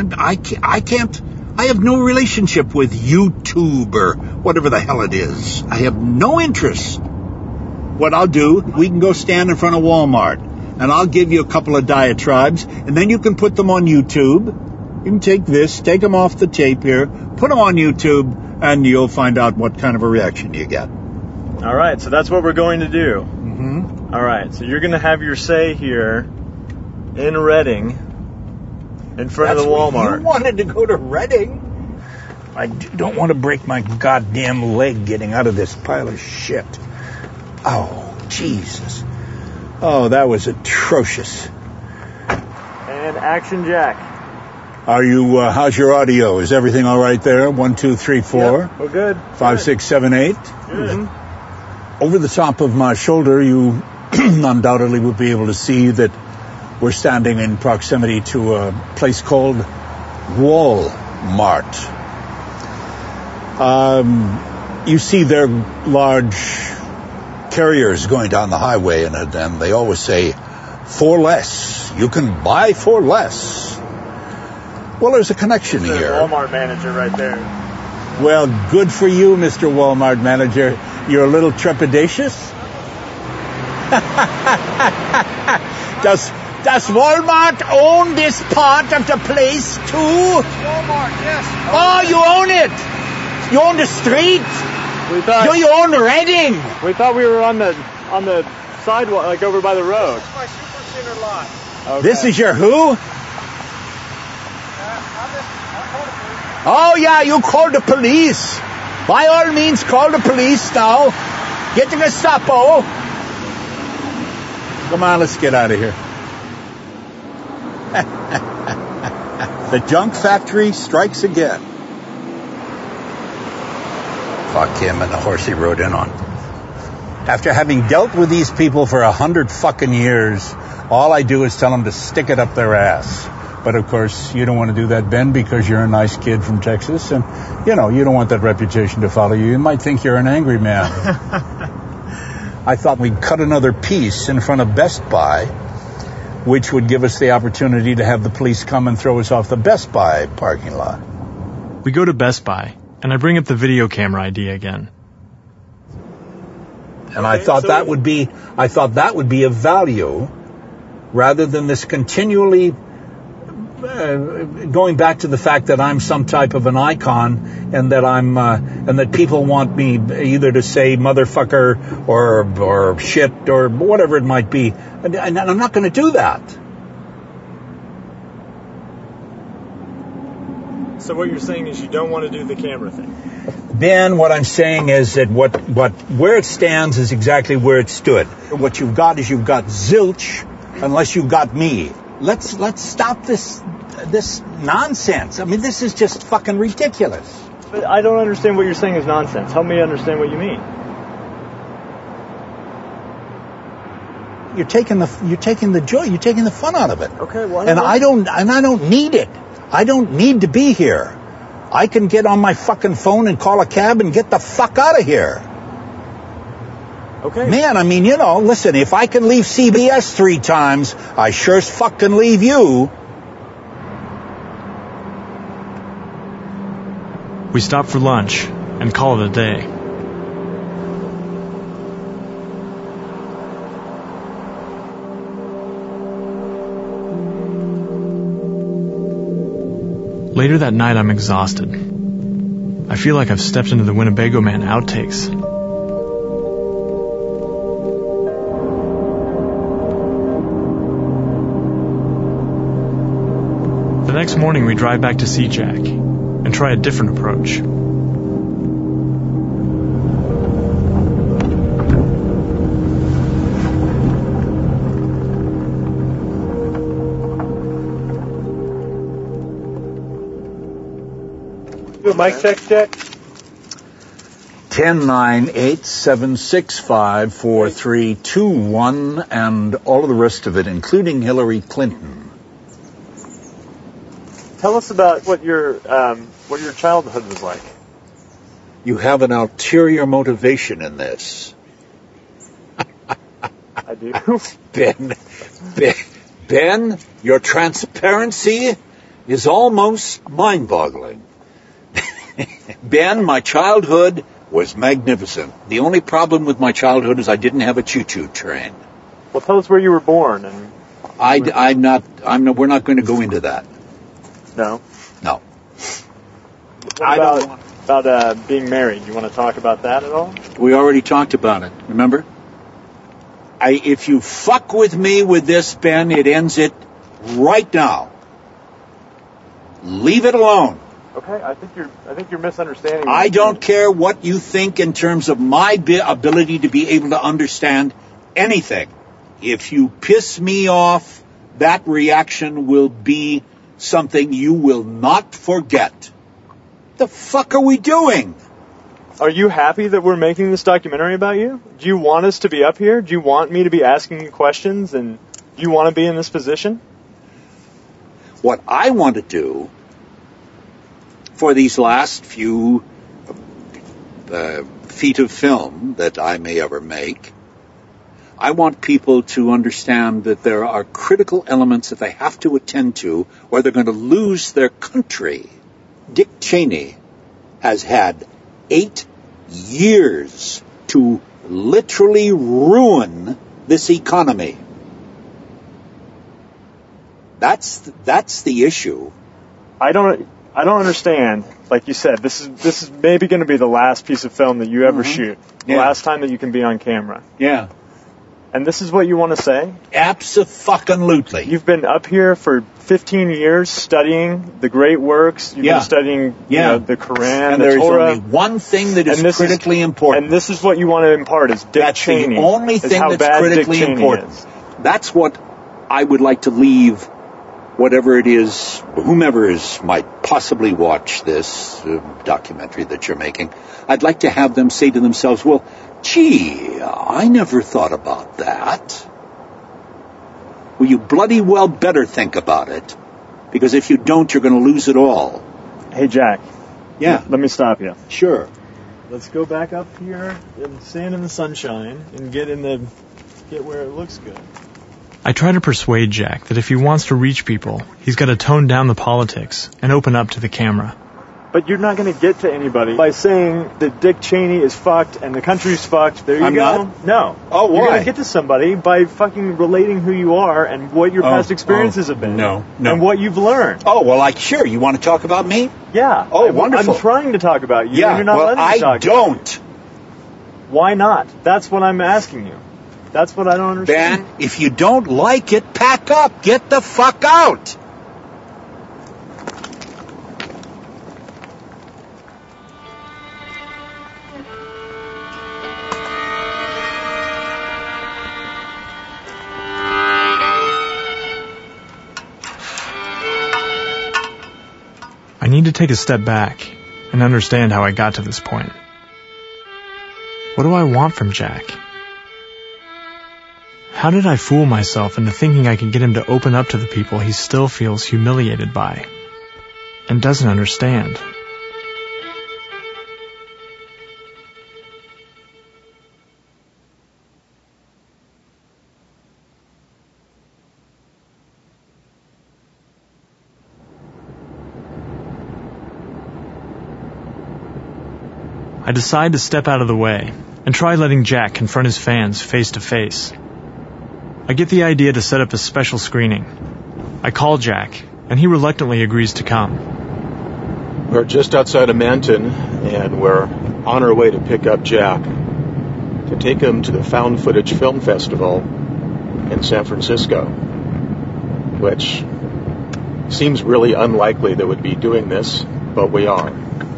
have no relationship with YouTube or whatever the hell it is. I have no interest. What I'll do, we can go stand in front of Walmart, and I'll give you a couple of diatribes, and then you can put them on YouTube. You can take them off the tape here, put them on YouTube, and you'll find out what kind of a reaction you get. All right, so that's what we're going to do. Mm-hmm. All right, so you're going to have your say here in Reading, in front of the Walmart. You wanted to go to Reading? I don't want to break my goddamn leg getting out of this pile of shit. Oh, Jesus. Oh, that was atrocious. And action, Jack. Are you, how's your audio? Is everything all right there? 1, 2, 3, 4. Yep, we're good. 5, 6, 7, 8. Good. Mm-hmm. Over the top of my shoulder, you undoubtedly will be able to see that we're standing in proximity to a place called Walmart. You see their large carriers going down the highway, and they always say, "For less. You can buy for less." Well, there's a connection here. Walmart manager right there. Well, good for you, Mr. Walmart manager. You're a little trepidatious. Does Walmart own this part of the place too? Walmart, yes. Oh, you own it. You own the street? You own Reading? We thought we were on the sidewalk, like over by the road. This is my Super Center lot. Okay. This is your who? Oh, yeah, you call the police. By all means, call the police now. Get the Gestapo. Come on, let's get out of here. The junk factory strikes again. Fuck him and the horse he rode in on. After having dealt with these people for 100 fucking years, all I do is tell them to stick it up their ass. But of course, you don't want to do that, Ben, because you're a nice kid from Texas, and you don't want that reputation to follow you. You might think you're an angry man. I thought we'd cut another piece in front of Best Buy, which would give us the opportunity to have the police come and throw us off the Best Buy parking lot. We go to Best Buy, and I bring up the video camera idea again. And I thought that would be of value, rather than this continually going back to the fact that I'm some type of an icon, and that and that people want me either to say motherfucker or shit or whatever it might be, and I'm not going to do that. So what you're saying is you don't want to do the camera thing? Ben, what I'm saying is that where it stands is exactly where it stood. What you've got is you've got zilch, unless you've got me. Let's stop this nonsense. I mean, this is just fucking ridiculous. But I don't understand what you're saying is nonsense. Help me understand what you mean. You're taking the joy, you're taking the fun out of it. Okay, well, and I don't need it. I don't need to be here. I can get on my fucking phone and call a cab and get the fuck out of here. Okay. Man, I mean, listen, if I can leave CBS 3 times, I sure as fuck can leave you. We stop for lunch and call it a day. Later that night, I'm exhausted. I feel like I've stepped into the Winnebago Man outtakes. The next morning, we drive back to see Jack and try a different approach. Mic check. 10-9-8-7-6-5-4-3-2-1, and all of the rest of it, including Hillary Clinton. Tell us about what your childhood was like. You have an ulterior motivation in this. I do. Ben, your transparency is almost mind-boggling. Ben, my childhood was magnificent. The only problem with my childhood is I didn't have a choo-choo train. Well, tell us where you were born. And we're not going to go into that. No. No. What about being married? You want to talk about that at all? We already talked about it. Remember? If you fuck with me with this, Ben, it ends it right now. Leave it alone. Okay, I think you're misunderstanding. I don't care what you think in terms of my ability to be able to understand anything. If you piss me off, that reaction will be something you will not forget. The fuck are we doing? Are you happy that we're making this documentary about you? Do you want us to be up here? Do you want me to be asking you questions? And do you want to be in this position? What I want to do for these last few feet of film that I may ever make, I want people to understand that there are critical elements that they have to attend to or they're going to lose their country. Dick Cheney has had 8 years to literally ruin this economy. That's the issue. I don't understand. like you said, this is maybe going to be the last piece of film that you ever shoot. The last time that you can be on camera. Yeah. And this is what you want to say? Abso-fucking-lutely. You've been up here for 15 years studying the great works. You've been studying you know, the Quran, and the there's Torah. only one thing that is critically important. And this is what you want to impart is Dick Cheney. The only thing how that's bad critically Dick Cheney important. is. That's what I would like to leave whatever it is, whomever might possibly watch this documentary that you're making. I'd like to have them say to themselves, well, gee, I never thought about that. Well, you bloody well better think about it, because if you don't, you're going to lose it all. Hey, Jack. Yeah. Let me stop you. Sure. Let's go back up here and stand in the sunshine and get where it looks good. I try to persuade Jack that if he wants to reach people, he's got to tone down the politics and open up to the camera. But you're not going to get to anybody by saying that Dick Cheney is fucked and the country's fucked. There you go. Not? No. Oh, why? You're going to get to somebody by fucking relating who you are and what your past experiences have been. No. And what you've learned. Oh, well, sure. You want to talk about me? Yeah. Oh, wonderful. I'm trying to talk about you. Yeah, And you're not well, letting me talk I don't. Why not? That's what I'm asking you. That's what I don't understand. Dan, if you don't like it, pack up. Get the fuck out. I need to take a step back and understand how I got to this point. What do I want from Jack? How did I fool myself into thinking I could get him to open up to the people he still feels humiliated by and doesn't understand? I decide to step out of the way and try letting Jack confront his fans face to face. I get the idea to set up a special screening. I call Jack, and he reluctantly agrees to come. We're just outside of Manton, and we're on our way to pick up Jack to take him to the Found Footage Film Festival in San Francisco, which seems really unlikely that we'd be doing this, but we are.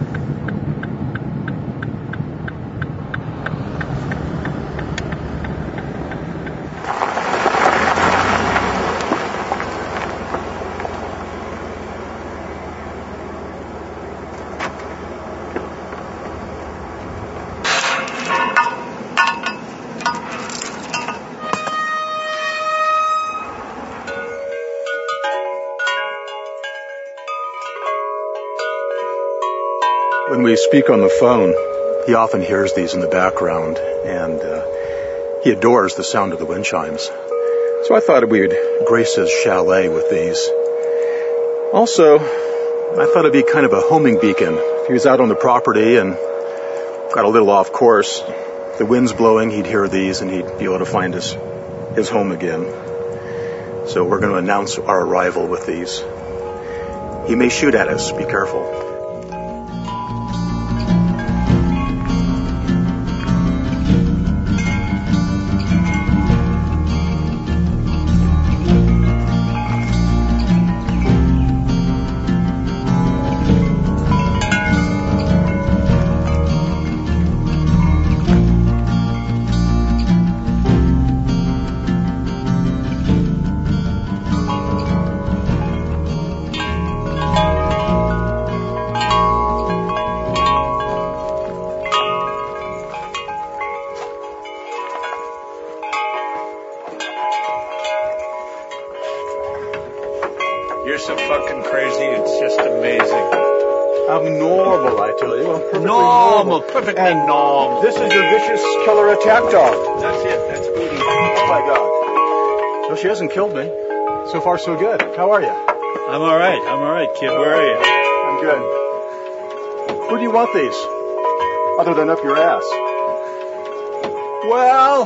When we speak on the phone, he often hears these in the background, and he adores the sound of the wind chimes. So I thought we'd grace his chalet with these. Also, I thought it'd be kind of a homing beacon. If he was out on the property and got a little off course, the wind's blowing, he'd hear these, and he'd be able to find his home again. So we're going to announce our arrival with these. He may shoot at us, be careful. You're so fucking crazy, it's just amazing. Abnormal, I tell you. I'm perfectly Normal, perfectly normal. This is your vicious killer attack dog. That's it, that's Booty. Oh my God. No, she hasn't killed me. So far, so good. How are you? I'm alright, kid. Where are you? I'm good. Where do you want these? Other than up your ass. Well,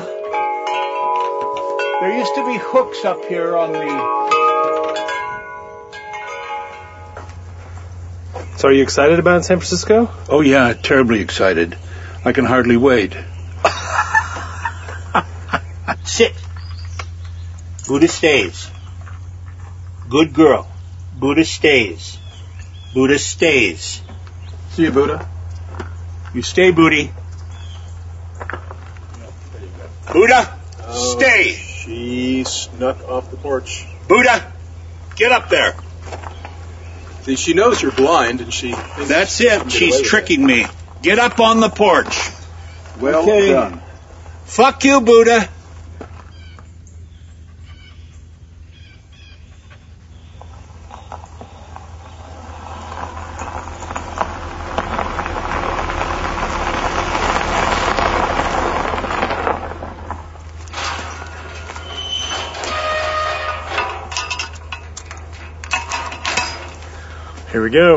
there used to be hooks up here on the... So are you excited about San Francisco? Oh, yeah, terribly excited. I can hardly wait. Sit. Buddha stays. Good girl. Buddha stays. Buddha stays. See you, Buddha. You stay, Booty. Buddha, stay. She snuck off the porch. Buddha, get up there. See, she knows you're blind, and she... That's it. She's tricking me. Get up on the porch. Well done. Fuck you, Buddha. Here we go.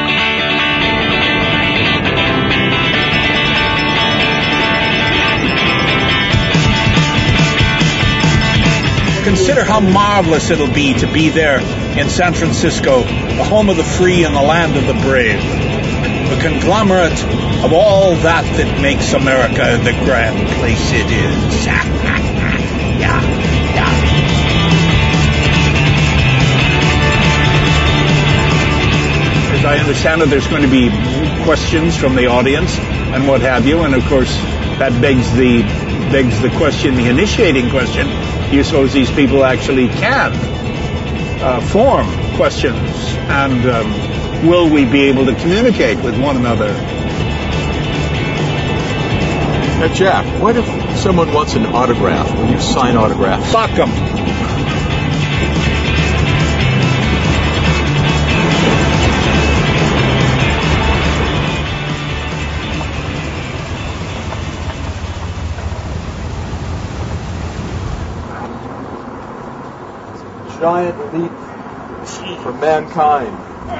Consider how marvelous it'll be to be there in San Francisco, the home of the free and the land of the brave. The conglomerate of all that makes America the grand place it is. Yeah. As I understand it, there's going to be questions from the audience and what have you, and of course that begs the question, the initiating question. Do you suppose these people actually can form questions, and will we be able to communicate with one another? Now, Jack, what if someone wants an autograph? Will you sign autographs? Fuck them. Giant leap for mankind.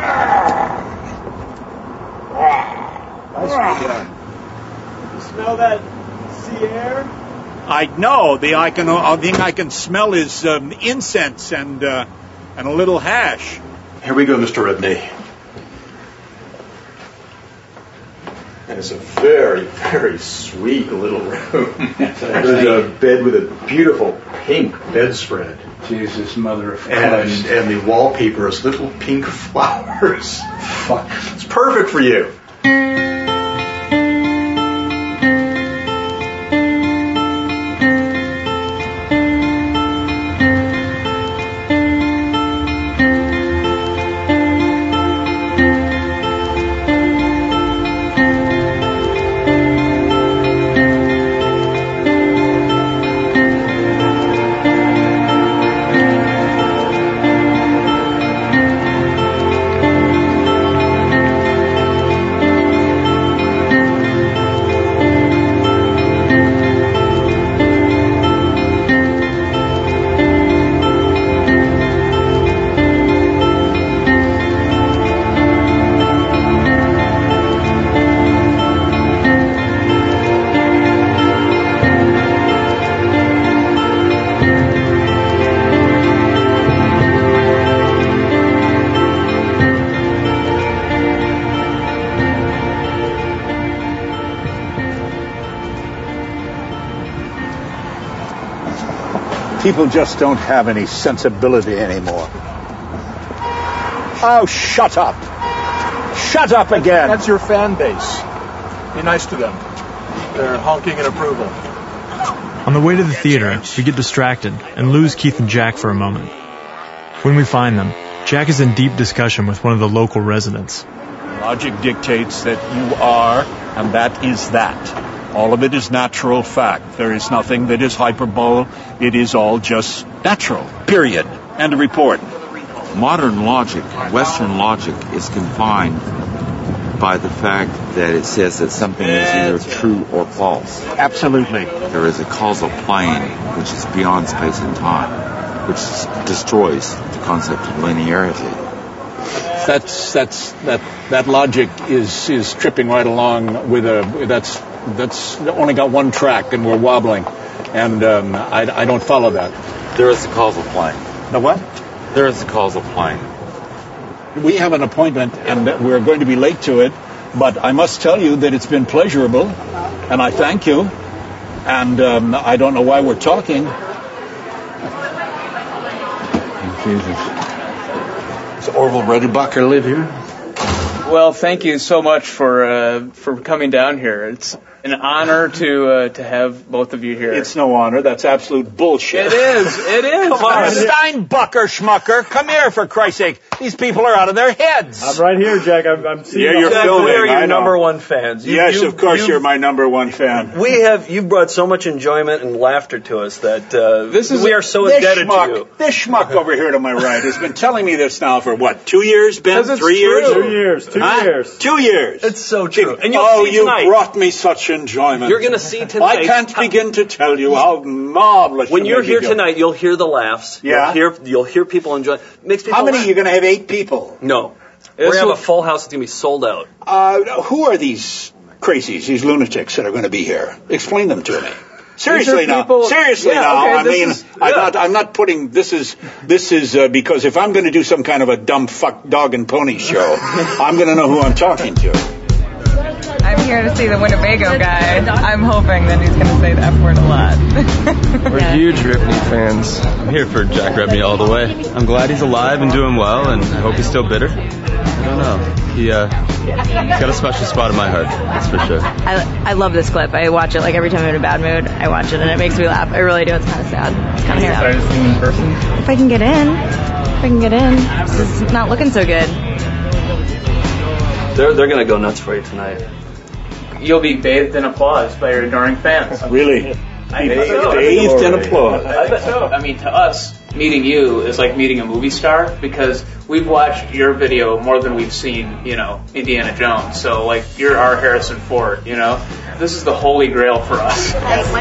Nicely done. You smell that sea air? I know. The thing I can smell is incense and a little hash. Here we go, Mr. Ribney. And it's a very, very sweet little room. There's a bed with a beautiful pink bedspread. Jesus, mother of Christ. And the wallpaper is little pink flowers. It's perfect for you. People just don't have any sensibility anymore. Oh, shut up. Shut up again. That's your fan base. Be nice to them. They're honking in approval. On the way to the theater, we get distracted and lose Keith and Jack for a moment. When we find them, Jack is in deep discussion with one of the local residents. Logic dictates that you are, and that is that. All of it is natural fact. There is nothing that is hyperbole. It is all just natural. Period. End of report. Modern logic, Western logic, is confined by the fact that it says that something is either true or false. Absolutely. There is a causal plane which is beyond space and time, which destroys the concept of linearity. That logic is tripping right along with that's only got one track and we're wobbling, and I don't follow that. There is a causal plane. The what? There is a causal plane. We have an appointment, and we're going to be late to it. But I must tell you that it's been pleasurable, and I thank you. And I don't know why we're talking. Jesus. Does Orville Redenbacher live here? Well, thank you so much for coming down here. It's an honor to have both of you here. It's no honor. That's absolute bullshit. It is. Come on, Steinbucker schmucker. Come here, for Christ's sake. These people are out of their heads. I'm right here, Jack. I'm seeing. Yeah, you're filming. We're your number one fans. Yes, of course, you're my number one fan. You've brought so much enjoyment and laughter to us that we are so indebted to you. This schmuck over here to my right has been telling me this now for what, 2 years, Ben? 3 years? 2 years. 2 years. 2 years. It's so true. And you brought me such enjoyment. You're going to see tonight. I can't begin to tell you how marvelous. When you're here tonight, you'll hear the laughs. Yeah. You'll hear people enjoy. Makes people. How many? You're going to have 8 people. No. We're going to have a full house. It's going to be sold out. Who are these crazies, these lunatics that are going to be here? Explain them to me. Seriously now. I'm not putting this is because if I'm going to do some kind of a dumb fuck dog and pony show, I'm going to know who I'm talking to. I'm here to see the Winnebago guy. I'm hoping that he's going to say the F word a lot. We're huge Ripney fans. I'm here for Jack Rebney all the way. I'm glad he's alive and doing well, and I hope he's still bitter. I don't know. He's got a special spot in my heart, that's for sure. I love this clip. I watch it like every time I'm in a bad mood. I watch it and it makes me laugh. I really do. It's kind of sad. It's kind of sad. Excited to see him in person? If I can get in. This is not looking so good. They're going to go nuts for you tonight. You'll be bathed in applause by your adoring fans. Really? Bathed in applause. I bet so. I mean, to us, meeting you is like meeting a movie star because we've watched your video more than we've seen, Indiana Jones. So, like, you're our Harrison Ford, This is the holy grail for us.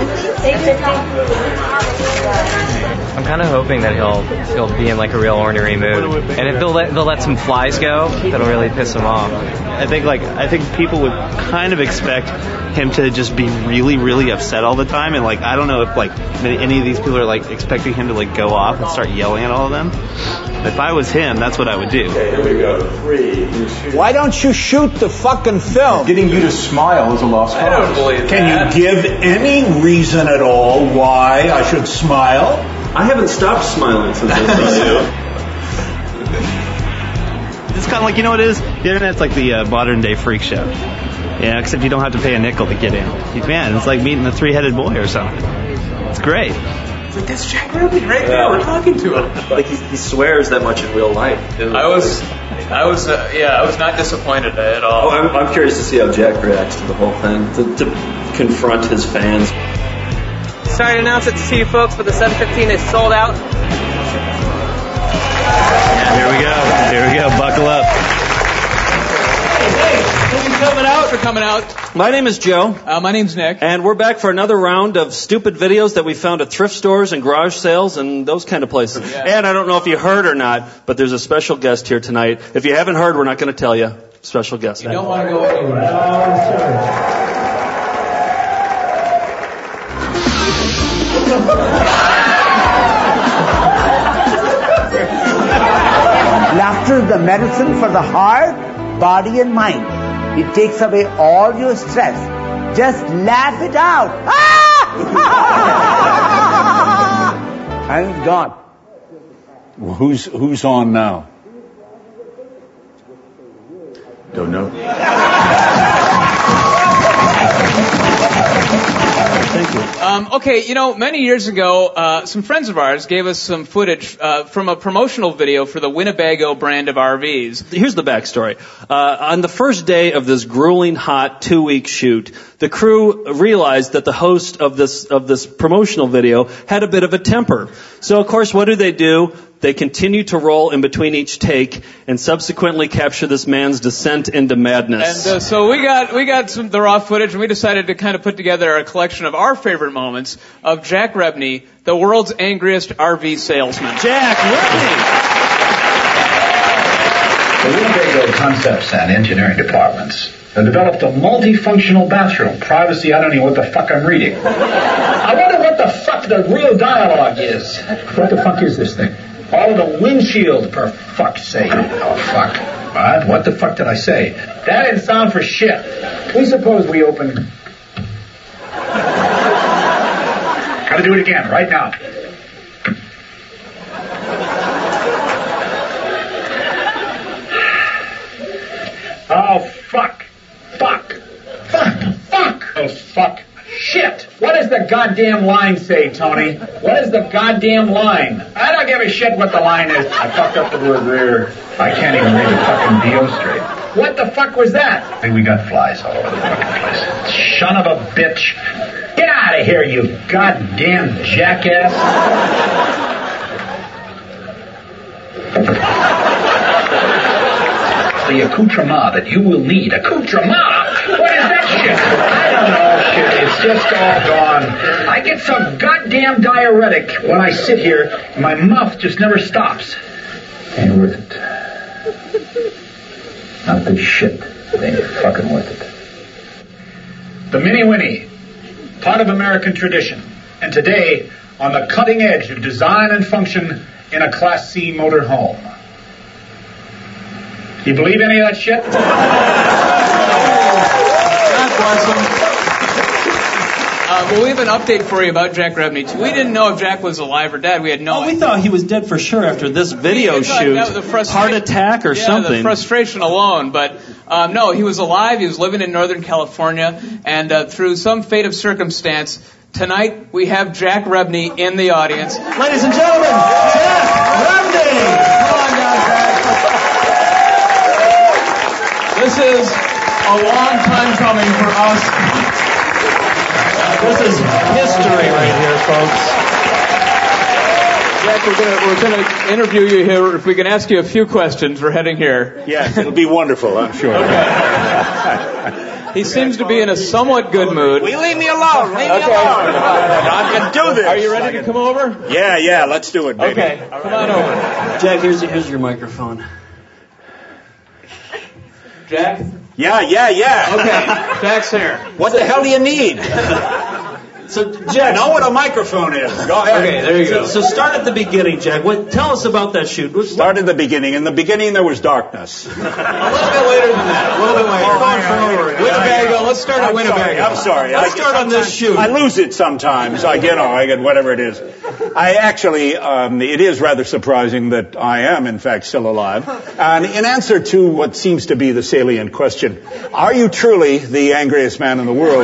I'm kind of hoping that he'll be in like a real ornery mood, and if they'll let some flies go, that'll really piss him off. I think people would kind of expect him to just be really, really upset all the time, and I don't know if any of these people are expecting him to go off and start yelling at all of them. If I was him, that's what I would do. Okay, here we go. 3. Why don't you shoot the fucking film? Getting you to smile is a lost cause. I don't believe Can you give any reason at all why I should smile? I haven't stopped smiling since I saw you. It's kind of like, you know what it is? The internet's like the modern day freak show. Yeah, except you don't have to pay a nickel to get in. Man, it's like meeting the 3-headed boy or something. It's great. It's like, that's Jack Ruby right there. We're talking to him. Like he swears that much in real life. I was not disappointed at all. I'm curious to see how Jack reacts to the whole thing, to confront his fans. Sorry to announce it to you folks, but the 715 is sold out. Yeah, here we go. Buckle up. Thanks for coming out. My name is Joe. My name's Nick. And we're back for another round of stupid videos that we found at thrift stores and garage sales and those kind of places. Yeah. And I don't know if you heard or not, but there's a special guest here tonight. If you haven't heard, we're not going to tell you. Special guest. You don't want to go anywhere. Laughter is the medicine for the heart, body and mind. It takes away all your stress. Just laugh it out. And it's gone. Well, who's on now? Don't know. Thank you. Okay, many years ago, some friends of ours gave us some footage from a promotional video for the Winnebago brand of RVs. Here's the backstory. On the first day of this grueling, hot 2-week shoot, the crew realized that the host of this promotional video had a bit of a temper. So, of course, what do? They continue to roll in between each take and subsequently capture this man's descent into madness. And so we got the raw footage, and we decided to kind of put together a collection of our favorite moments of Jack Rebney, the world's angriest RV salesman. Jack Rebney! The Winnebago Concepts and Engineering Departments have developed a multifunctional bathroom. Privacy, I don't know what the fuck I'm reading. I wonder what the fuck the real dialogue is. What the fuck is this thing? All of the windshields, for fuck's sake. Oh, fuck. What the fuck did I say? That didn't sound for shit. We suppose we open... Gotta do it again, right now. Oh, fuck. Fuck. Fuck. Fuck. Oh, fuck. Shit. What does the goddamn line say, Tony? What is the goddamn line? I don't give a shit what the line is. I fucked up the word rear. I can't even read the fucking deal straight. What the fuck was that? Hey, we got flies all over the fucking place. Son of a bitch. Get out of here, you goddamn jackass. The accoutrement that you will need. Accoutrement? What is that shit? I don't know, shit. It's just all gone. I get some goddamn diuretic when I sit here, and my mouth just never stops. Ain't worth it. Not this shit. It ain't fucking worth it. The Mini Winnie, part of American tradition, and today on the cutting edge of design and function in a Class C motor home. You believe any of that shit? God bless him. Well, we have an update for you about Jack Rebney. We didn't know if Jack was alive or dead. We had no idea. We thought he was dead for sure after this video shoot. Heart attack or something. The frustration alone. But no, he was alive. He was living in Northern California. And through some fate of circumstance, tonight we have Jack Rebney in the audience. Ladies and gentlemen, Jack Rebney! Come on down, Jack. This is a long time coming for us. This is history right here, folks. Jack, we're gonna interview you here. If we can ask you a few questions, we're heading here. Yes, it'll be wonderful, I'm sure. Okay. He seems to be in a somewhat good mood. Will you leave me alone? Leave me alone. I can do this. Are you ready to come over? Yeah, let's do it, baby. Okay, come on over. Jack, here's your microphone. Jack? Yeah. Okay, Jack's here. What the hell do you need? So, Jack, I know what a microphone is. Go ahead. Okay, there you go. So start at the beginning, Jack. Tell us about that shoot. Start at the beginning. In the beginning, there was darkness. A little bit later than that. A little bit later. Winnebago. Let's start at Winnebago. I'm sorry. Let's start on this shoot. I lose it sometimes. I get whatever it is. I actually, it is rather surprising that I am, in fact, still alive. And in answer to what seems to be the salient question, are you truly the angriest man in the world?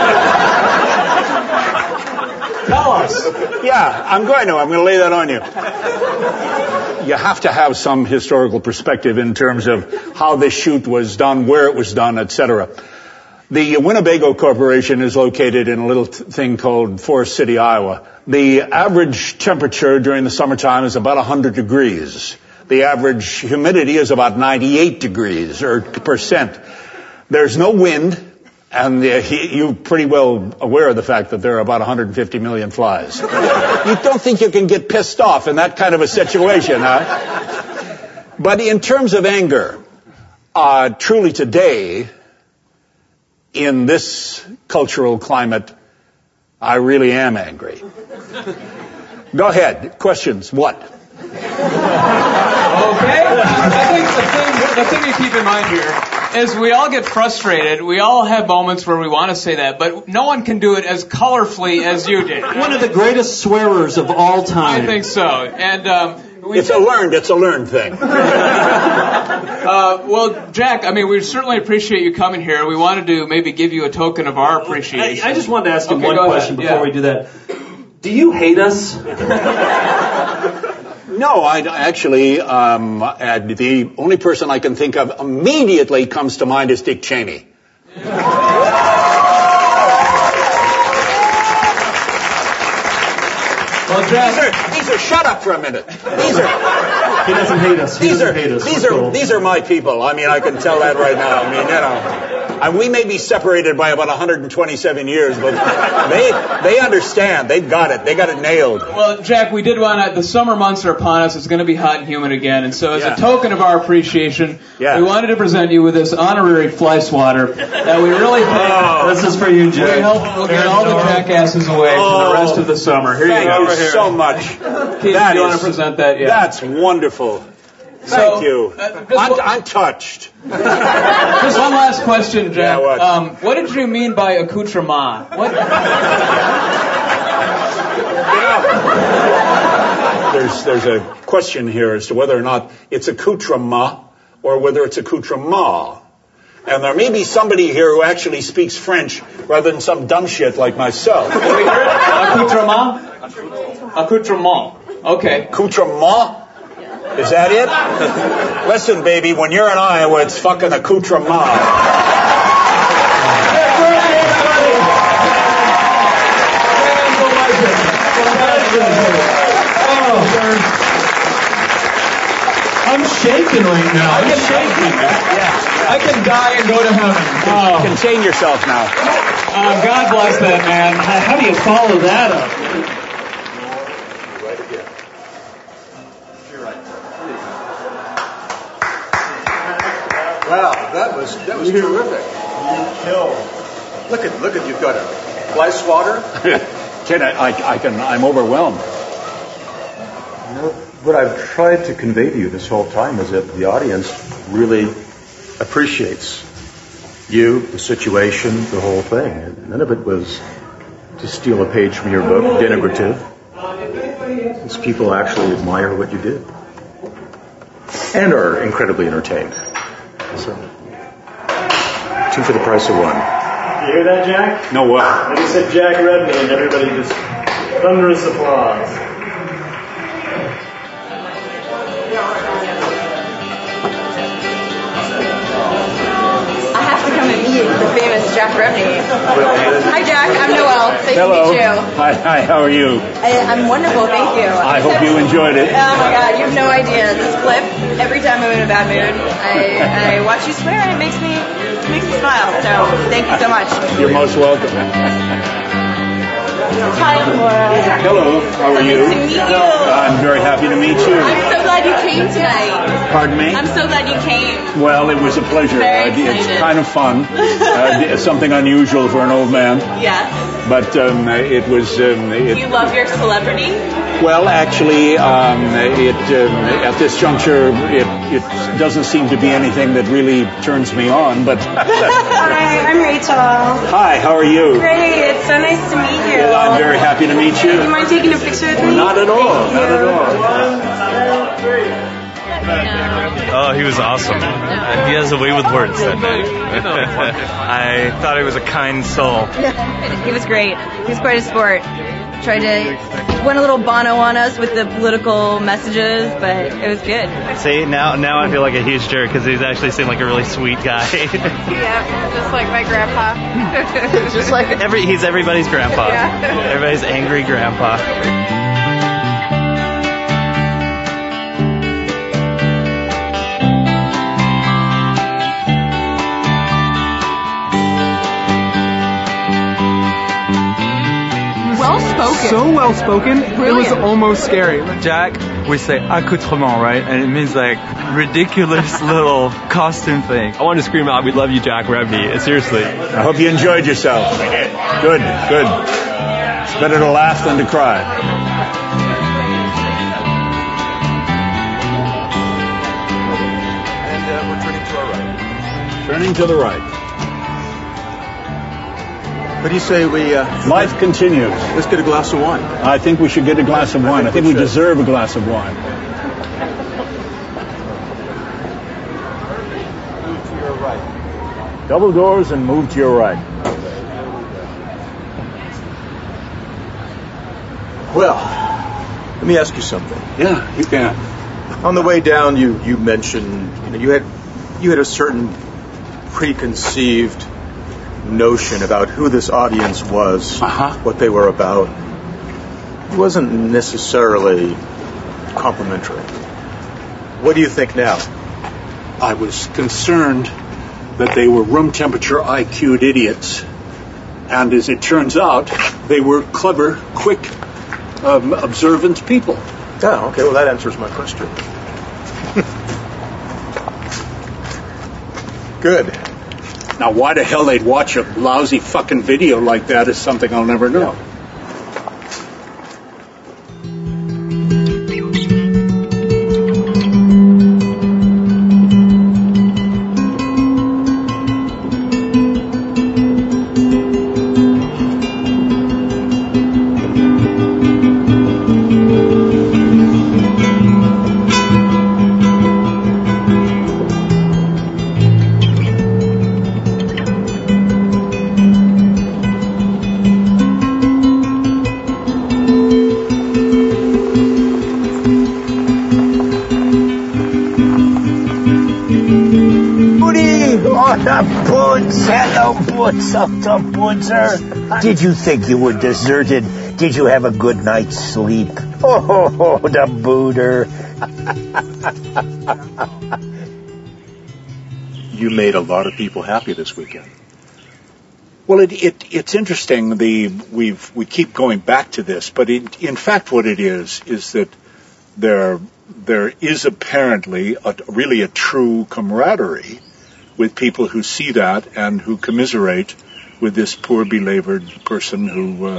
Tell us. Yeah, I'm going to lay that on you. You have to have some historical perspective in terms of how this shoot was done, where it was done, etc. The Winnebago Corporation is located in a little thing called Forest City, Iowa. The average temperature during the summertime is about 100 degrees. The average humidity is about 98 degrees or percent. There's no wind. And you're pretty well aware of the fact that there are about 150 million flies. You don't think you can get pissed off in that kind of a situation, huh? But in terms of anger, truly today, in this cultural climate, I really am angry. Go ahead. Questions. What? Okay. I think the thing you keep in mind here is we all get frustrated. We all have moments where we want to say that, but no one can do it as colorfully as you did. One of the greatest swearers of all time. I think so. And it's a learned thing. Well, Jack, I mean, we certainly appreciate you coming here. We wanted to maybe give you a token of our appreciation. I just wanted to ask you one question before we do that. Do you hate us? No, I actually, the only person I can think of immediately comes to mind is Dick Cheney. Well, Jack, these are, shut up for a minute. He doesn't hate us. These are my people. I mean, I can tell that right now. I mean, We may be separated by about 127 years, but they understand. They've got it. They got it nailed. Well, Jack, we did want to. The summer months are upon us. It's going to be hot and humid again, and so as a token of our appreciation, we wanted to present you with this honorary fly swatter that we really think. This is for you, Jack. We'll get all the jackasses away for the rest of the summer. Here you go. Thank you so much. Keith, do you want to present that? Yeah. That's wonderful. Thank you. I'm touched. Just one last question, Jack. Yeah, what did you mean by accoutrement? What? There's a question here as to whether or not it's accoutrement or whether it's accoutrement. And there may be somebody here who actually speaks French rather than some dumb shit like myself. Accoutrement? Accoutrement. Okay. Accoutrement? Is that it? Listen, baby, when you're in Iowa, it's fucking accoutrement. I'm shaking right now. I'm shaking. I can die and go to heaven. Contain yourself now. God bless that man. How do you follow that up? Wow, that was terrific. You killed. Look at you've got a fly swatter. Ken, I'm overwhelmed. You know, what I've tried to convey to you this whole time is that the audience really appreciates you, the situation, the whole thing. And none of it was to steal a page from your book, denigrative. These people actually admire what you did and are incredibly entertained. So, 2 for the price of 1. You hear that, Jack? No, what? I just said Jack Rebney, and everybody just thunderous applause. I have to come and meet the famous Jack Rebney. Hi, Jack. I'm Noelle. Nice to meet you. Hi, how are you? I'm wonderful, thank you. I hope you enjoyed it. Oh my God, you have no idea. This clip, every time I'm in a bad mood, I watch you swear and it makes me smile. So thank you so much. You're most welcome. Hi, Laura. Hello, how are you? Nice to meet you. I'm very happy to meet you. I'm so glad you came tonight. Pardon me? I'm so glad you came. Well, it was a pleasure. Very It's excited. kind of fun. Something unusual for an old man. Yes. But it was... Do you love your celebrity? Well, actually, at this juncture, it doesn't seem to be anything that really turns me on, but... Hi, I'm Rachel. Hi, how are you? Great, it's so nice to meet you. Well, I'm very happy to meet you. Do you mind taking a picture with me? Not at all, not at all. 1, 2, 3. Oh, he was awesome. He has a way with words that night. I thought he was a kind soul. He was great. He was quite a sport. Tried to went a little Bono on us with the political messages, but it was good. See, now I feel like a huge jerk because he's actually seemed like a really sweet guy. Yeah, just like my grandpa. Just like he's everybody's grandpa. Yeah. Everybody's angry grandpa. Well-spoken. So well-spoken, it was almost scary. Jack, we say accoutrement, right? And it means like ridiculous little costume thing. I wanted to scream out, "We love you, Jack Rebney." Seriously. I hope you enjoyed yourself. Good. It's better to laugh than to cry. And we're turning to our right. Turning to the right. What do you say we... Life continues. Let's get a glass of wine. I think we should get a glass of wine. I think we deserve a glass of wine. Move to your right. Double doors and move to your right. Well, let me ask you something. Yeah, you can. On the way down, you mentioned you had a certain preconceived notion about who this audience was, what they were about. It wasn't necessarily complimentary. What do you think now? I was concerned that they were room temperature IQ'd idiots. And as it turns out, they were clever, quick, observant people. Oh, okay. Well, that answers my question. Good. Now, why the hell they'd watch a lousy fucking video like that is something I'll never know. Hello, Boots up to Bootser. Did you think you were deserted? Did you have a good night's sleep? Oh, the booter. You made a lot of people happy this weekend. Well, it's interesting. We keep going back to this, but in fact, what it is that there is apparently really a true camaraderie with people who see that and who commiserate with this poor belabored person who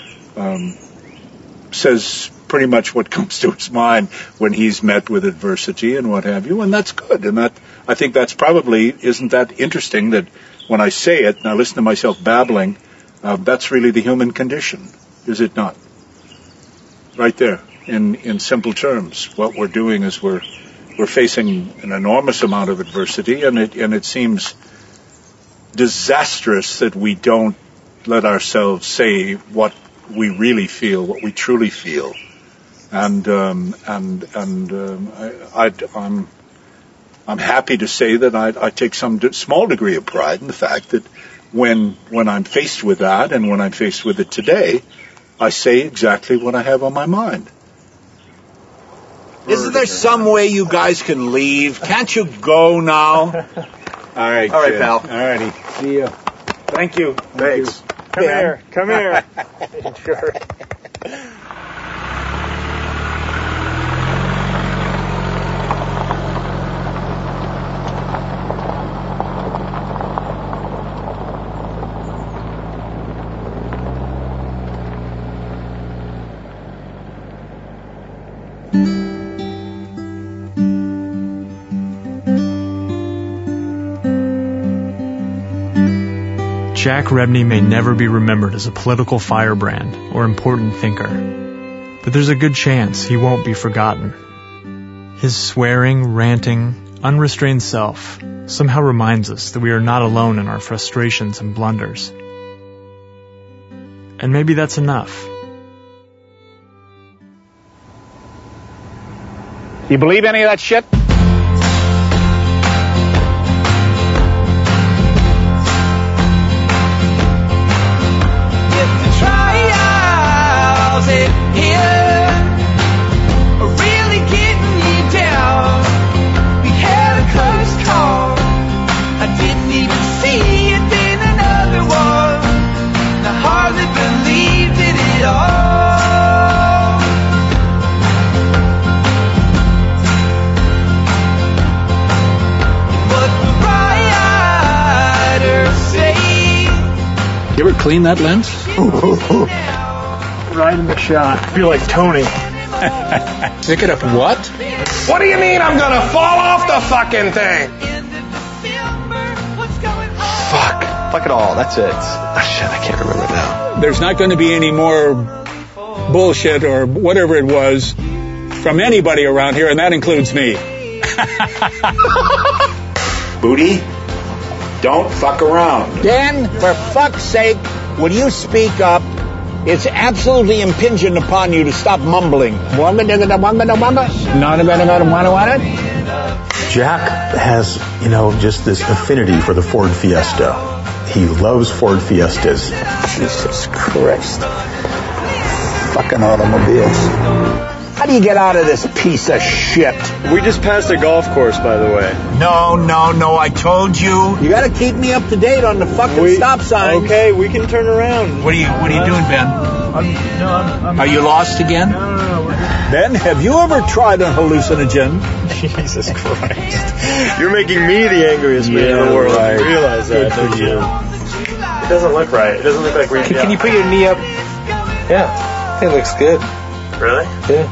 says pretty much what comes to his mind when he's met with adversity and what have you, and that's good. And that, I think that's probably, isn't that interesting that when I say it and I listen to myself babbling, that's really the human condition, is it not? Right there, in simple terms, what we're doing is we're facing an enormous amount of adversity, and it seems disastrous that we don't let ourselves say what we really feel, what we truly feel. I'm happy to say that I take some small degree of pride in the fact that when I'm faced with that, and when I'm faced with it today, I say exactly what I have on my mind. Isn't there some way you guys can leave? Can't you go now? All right, pal. All righty. See ya. Thank you. Thanks. Come here. Come here. Sure. Jack Rebney may never be remembered as a political firebrand or important thinker, but there's a good chance he won't be forgotten. His swearing, ranting, unrestrained self somehow reminds us that we are not alone in our frustrations and blunders. And maybe that's enough. You believe any of that shit? You ever clean that lens? Right in the shot. I feel like Tony. Pick it up what? What do you mean I'm gonna fall off the fucking thing? Fuck it all. That's it. Oh, shit, I can't remember now. There's not going to be any more bullshit or whatever it was from anybody around here, and that includes me. Booty, don't fuck around. Dan, for fuck's sake, will you speak up? It's absolutely impingent upon you to stop mumbling. Jack has, just this affinity for the Ford Fiesta. He loves Ford Fiestas. Jesus Christ. Fucking automobiles. I How do you get out of this piece of shit? We just passed a golf course, by the way. No, I told you. You gotta keep me up to date on the fucking stop sign. Okay, we can turn around. What are you doing, Ben? Are you lost again? No. Ben, have you ever tried a hallucinogen? Jesus Christ. You're making me the angriest man in the world. Right. You realize that, don't you? It doesn't look right. It doesn't look like we're... Can you put your knee up? Yeah. It looks good. Really? Yeah.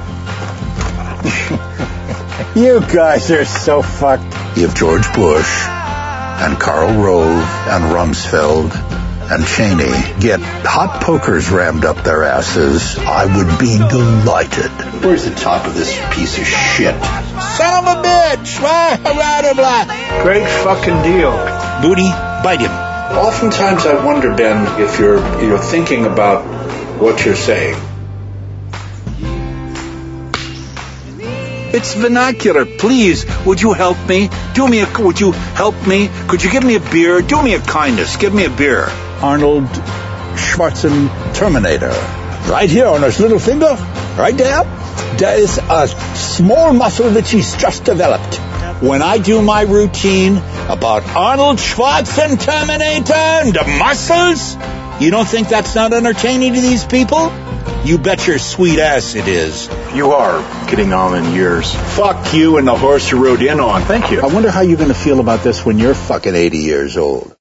You guys are so fucked. If George Bush and Karl Rove and Rumsfeld and Cheney get hot pokers rammed up their asses, I would be delighted. Where's the top of this piece of shit? Son of a bitch! Great fucking deal. Booty, bite him. Oftentimes I wonder, Ben, if you're thinking about what you're saying. It's vernacular. Please, would you help me? Would you help me? Could you give me a beer? Do me a kindness. Give me a beer. Arnold Schwarzenegger Terminator. Right here on his little finger, right there, there is a small muscle that he's just developed. When I do my routine about Arnold Schwarzenegger Terminator and the muscles, you don't think that's not entertaining to these people? You bet your sweet ass it is. You are getting on in years. Fuck you and the horse you rode in on. Thank you. I wonder how you're going to feel about this when you're fucking 80 years old.